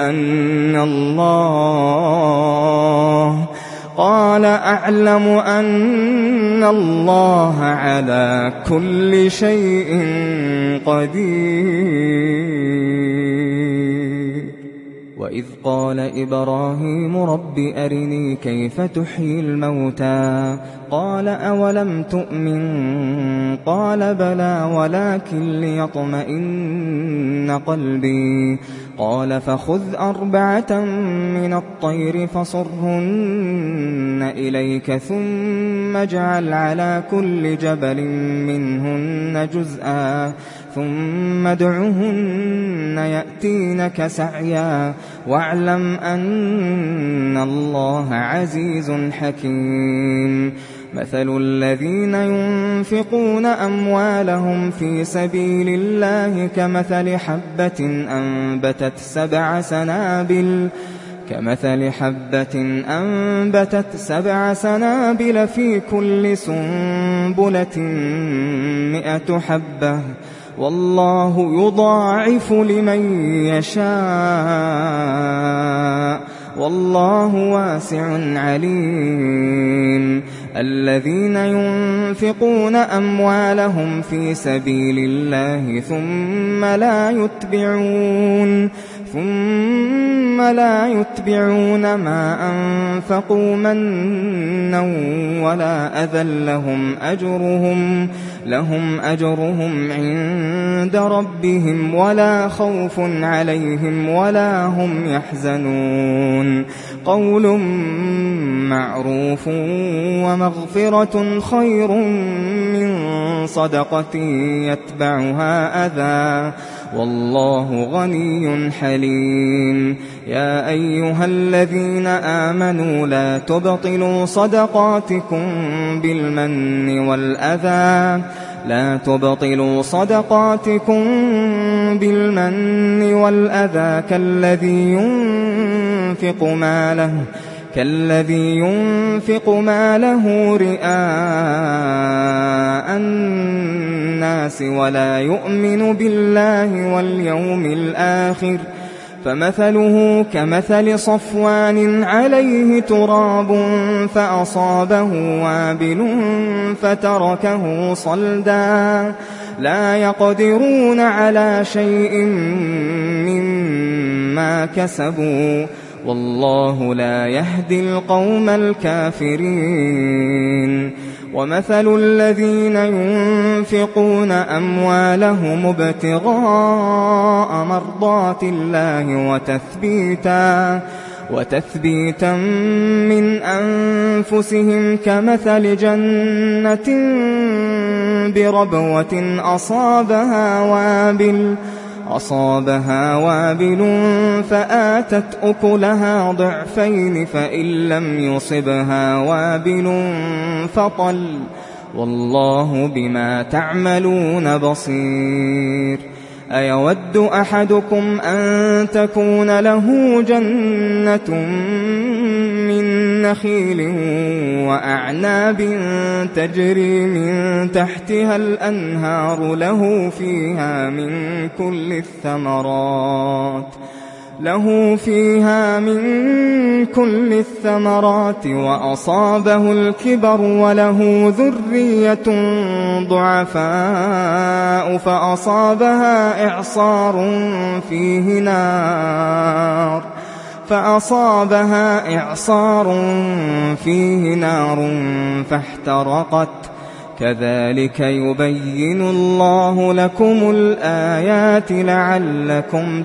أن الله على كل شيء قدير. وإذ قال إبراهيم رب أرني كيف تحيي الموتى، قال أولم تؤمن؟ قال بلى ولكن ليطمئن قلبي، قال فخذ 4 من الطير فصرهن إليك ثم اجعل على كل جبل منهن جزءا ثم ادعهن يأتينك سعيا، واعلم أن الله عزيز حكيم. مثل الذين ينفقون أموالهم في سبيل الله كمثل حبة أنبتت 7 سنابل في كل سنبلة 100 حبة، والله يضاعف لمن يشاء، والله واسع عليم. الذين ينفقون أموالهم في سبيل الله ثم لا يتبعون ما أنفقوا منا ولا أذى لهم أجرهم عند ربهم ولا خوف عليهم ولا هم يحزنون. قول معروف ومغفرة خير من صدقة يتبعها أذى، والله غني حليم. يا أيها الذين آمنوا لا تبطلوا صدقاتكم بالمن والأذى كالذي ينفق ماله رئاء الناس ولا يؤمن بالله واليوم الآخر، فمثله كمثل صفوان عليه تراب فأصابه وابل فتركه صلدا لا يقدرون على شيء مما كسبوا والله لا يهدي القوم الكافرين ومثل الذين ينفقون أموالهم ابتغاء مرضات الله وتثبيتا من أنفسهم كمثل جنة بربوة أصابها وابل فآتت أكلها ضعفين فإن لم يصبها وابل فطل والله بما تعملون بصير أيود أحدكم أن تكون له جنة من نخيل وأعناب تجري من تحتها الأنهار له فيها من كل الثمرات وأصابه الكبر وله ذرية ضعفاء فأصابها إعصار فيه نار فاحترقت كذلك يبين الله لكم الآيات لعلكم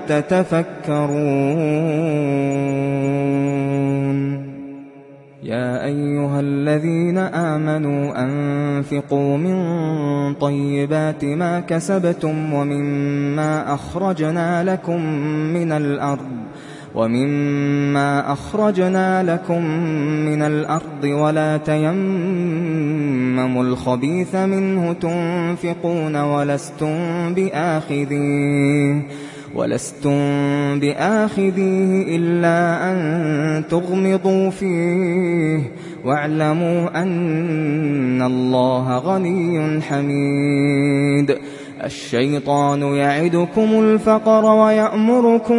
تتفكرون يا أيها الذين آمنوا أنفقوا من طيبات ما كسبتم ومما أخرجنا لكم من الأرض ولا تيمموا الخبيث منه تنفقون ولستم بآخذيه إلا أن تغمضوا فيه واعلموا أن الله غني حميد الشيطان يعدكم الفقر ويأمركم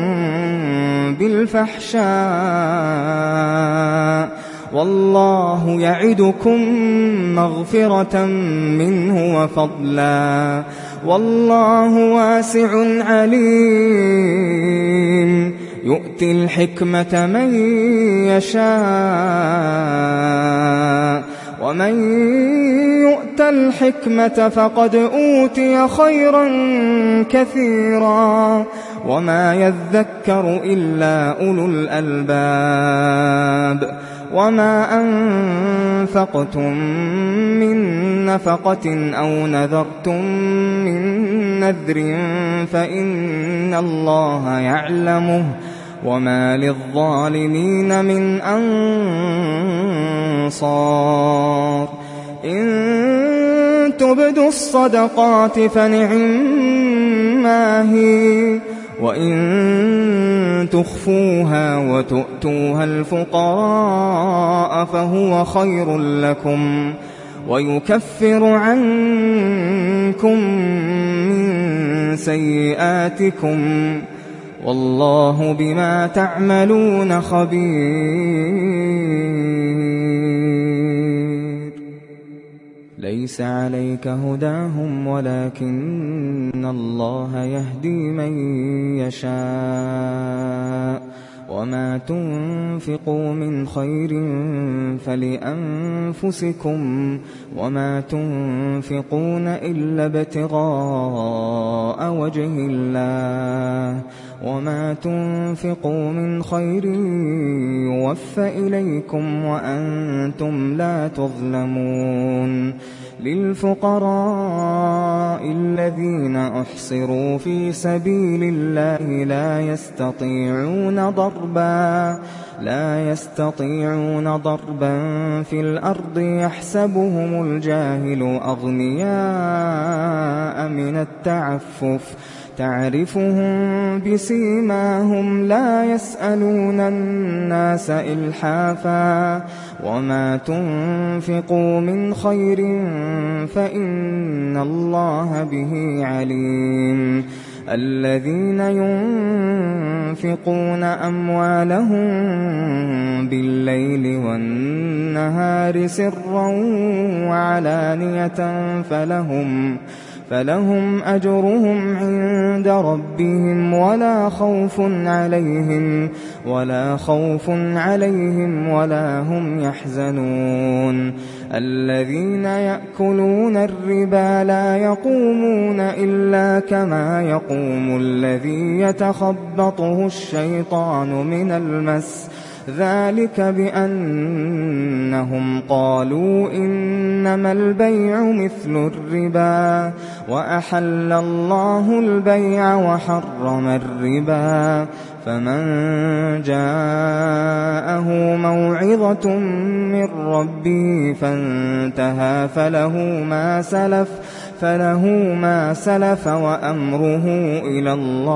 بالفحشاء والله يعدكم مغفرة منه وفضلا والله واسع عليم يؤتي الحكمة من يشاء ومن يؤت الحكمة فقد أوتي خيرا كثيرا وما يذكر إلا أولو الألباب وما أنفقتم من نفقة أو نذرتم من نذر فإن الله يعلمه وما للظالمين من أنصار إن تبدوا الصدقات فنعما هي وإن تخفوها وتؤتوها الفقراء فهو خير لكم ويكفر عنكم من سيئاتكم والله بما تعملون خبير ليس عليك هداهم ولكن الله يهدي من يشاء وما تنفقوا من خير فلأنفسكم وما تنفقون إلا ابتغاء وجه الله وما تنفقوا من خير يوفى إليكم وأنتم لا تظلمون للفقراء الذين أحصروا في سبيل الله لا يستطيعون ضربا في الأرض يحسبهم الجاهل أغنياء من التعفف تعرفهم بسيماهم لا يسألون الناس إلحافا وما تنفقوا من خير فإن الله به عليم الذين ينفقون أموالهم بالليل والنهار سرا وعلانية فلهم أجرهم عند ربهم ولا خوف عليهم ولا هم يحزنون الذين يأكلون الربا لا يقومون إلا كما يقوم الذي يتخبطه الشيطان من المس ذلك بأنهم قالوا إنما البيع مثل الربا وأحل الله البيع وحرم الربا فمن جاءه موعظة من ربه فانتهى فله ما سلف وأمره إلى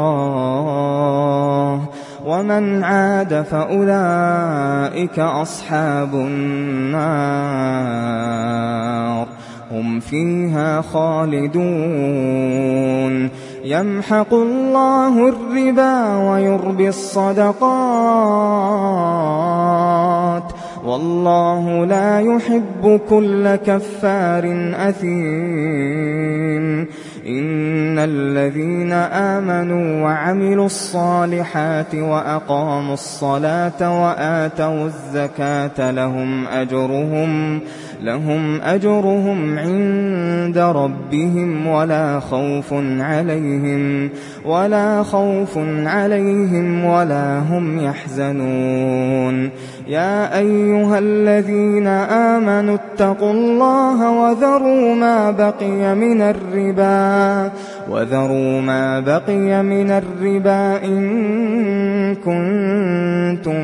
الله ومن عاد فأولئك أصحاب النار هم فيها خالدون يمحق الله الربا ويربي الصدقات والله لا يحب كل كفار أثيم إن الذين آمنوا وعملوا الصالحات وأقاموا الصلاة وآتوا الزكاة لهم أجرهم عند ربهم ولا خوف عليهم ولا هم يحزنون يا أيها الذين آمنوا اتقوا الله وذروا ما بقي من الربا إن كنتم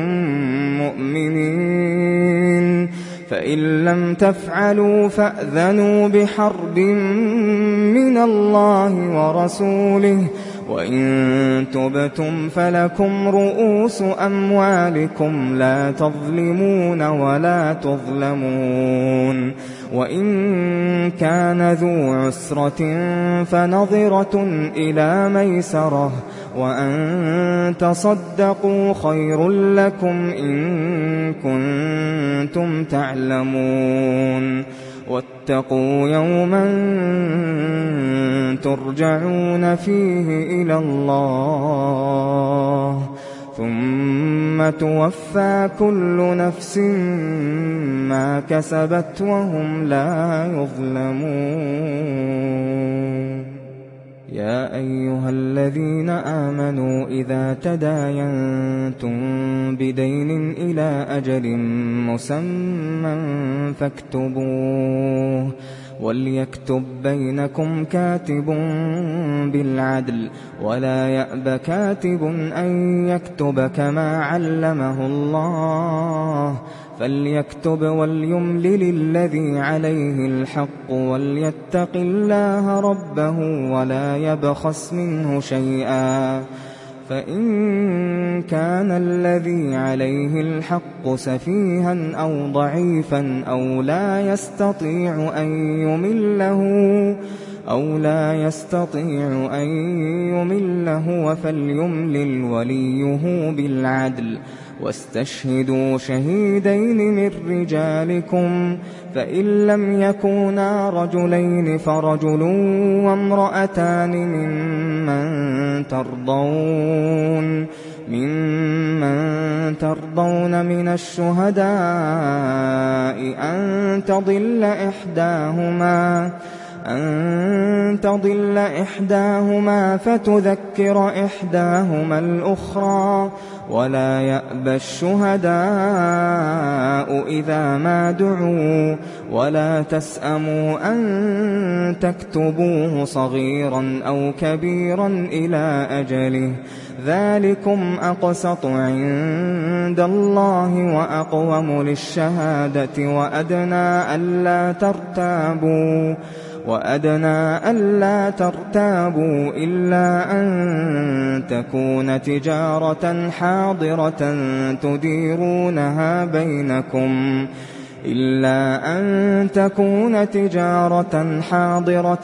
مؤمنين فإن لم تفعلوا فأذنوا بحرب من الله ورسوله وإن تبتم فلكم رؤوس أموالكم لا تظلمون ولا تظلمون وإن كان ذو عسرة فنظرة إلى ميسرة وأن تصدقوا خير لكم إن كنتم تعلمون واتقوا يوما ترجعون فيه إلى الله ثم توفى كل نفس ما كسبت وهم لا يظلمون يا أيها الذين آمنوا إذا تداينتم بدين إلى أجل مسمى فاكتبوه وليكتب بينكم كاتب بالعدل ولا يأب كاتب أن يكتب كما علمه الله فليكتب وليملل الذي عليه الحق وليتق الله ربه ولا يبخس منه شيئا فإن كان الذي عليه الحق سفيها أو ضعيفا أو لا يستطيع أن يمله فليملل وليه بالعدل واستشهدوا شهيدين من رجالكم فإن لم يكونا رجلين فرجل وامرأتان ممن ترضون من الشهداء أن تضل إحداهما فتذكر إحداهما الأخرى ولا يأبى الشهداء إذا ما دعوا ولا تسأموا أن تكتبوه صغيرا أو كبيرا إلى أجله ذلكم أقسط عند الله وأقوم للشهادة وأدنى ألا ترتابوا إلا أن تكون تجارة حاضرة تديرونها بينكم إلا أن تكون تجارة حاضرة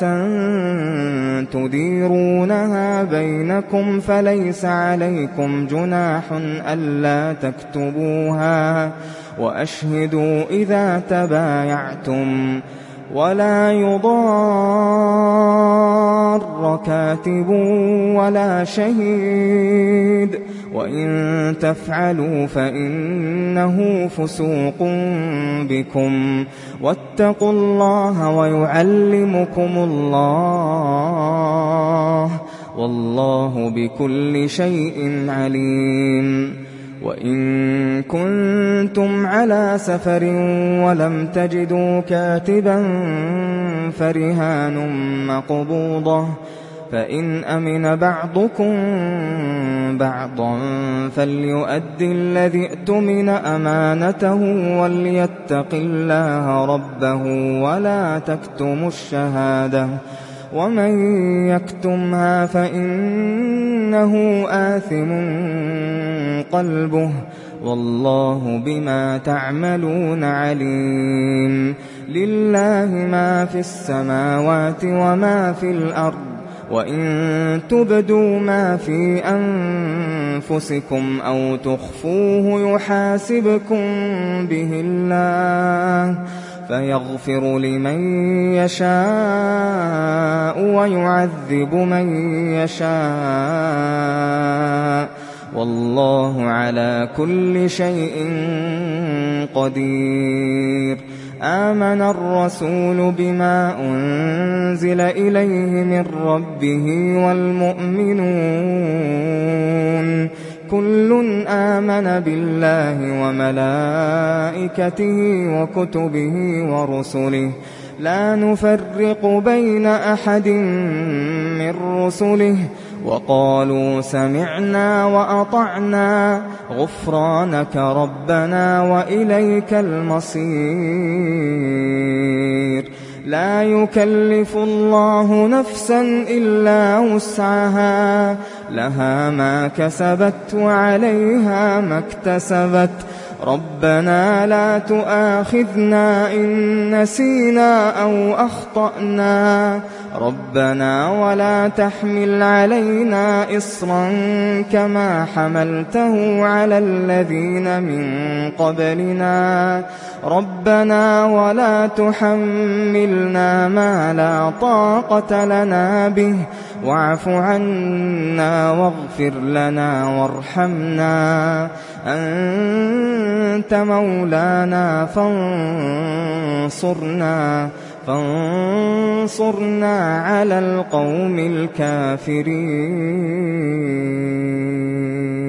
تديرونها بينكم فليس عليكم جناح ألا تكتبوها وأشهدوا إذا تبايعتم ولا يضار كاتب ولا شهيد وإن تفعلوا فإنه فسوق بكم واتقوا الله ويعلمكم الله والله بكل شيء عليم. وإن كنتم على سفر ولم تجدوا كاتبا فرهان مقبوضة فإن أمن بعضكم بعضا فليؤدي الذي ائتمن أمانته وليتق الله ربه ولا تكتموا الشهادة ومن يكتمها فإنه آثم قلبه والله بما تعملون عليم. لله ما في السماوات وما في الأرض وإن تبدوا ما في أنفسكم أو تخفوه يحاسبكم به الله فيغفر لمن يشاء ويعذب من يشاء والله على كل شيء قدير. آمن الرسول بما أنزل إليه من ربه والمؤمنون كل آمن بالله وملائكته وكتبه ورسله لا نفرق بين أحد من رسله وقالوا سمعنا وأطعنا غفرانك ربنا وإليك المصير. لا يكلف الله نفسا إلا وسعها لها ما كسبت وعليها ما اكتسبت ربنا لا تؤاخذنا إن نسينا أو أخطأنا ربنا ولا تحمل علينا إصرا كما حملته على الذين من قبلنا ربنا ولا تحملنا ما لا طاقة لنا به واعف عنا واغفر لنا وارحمنا أنت مولانا فانصرنا على القوم الكافرين.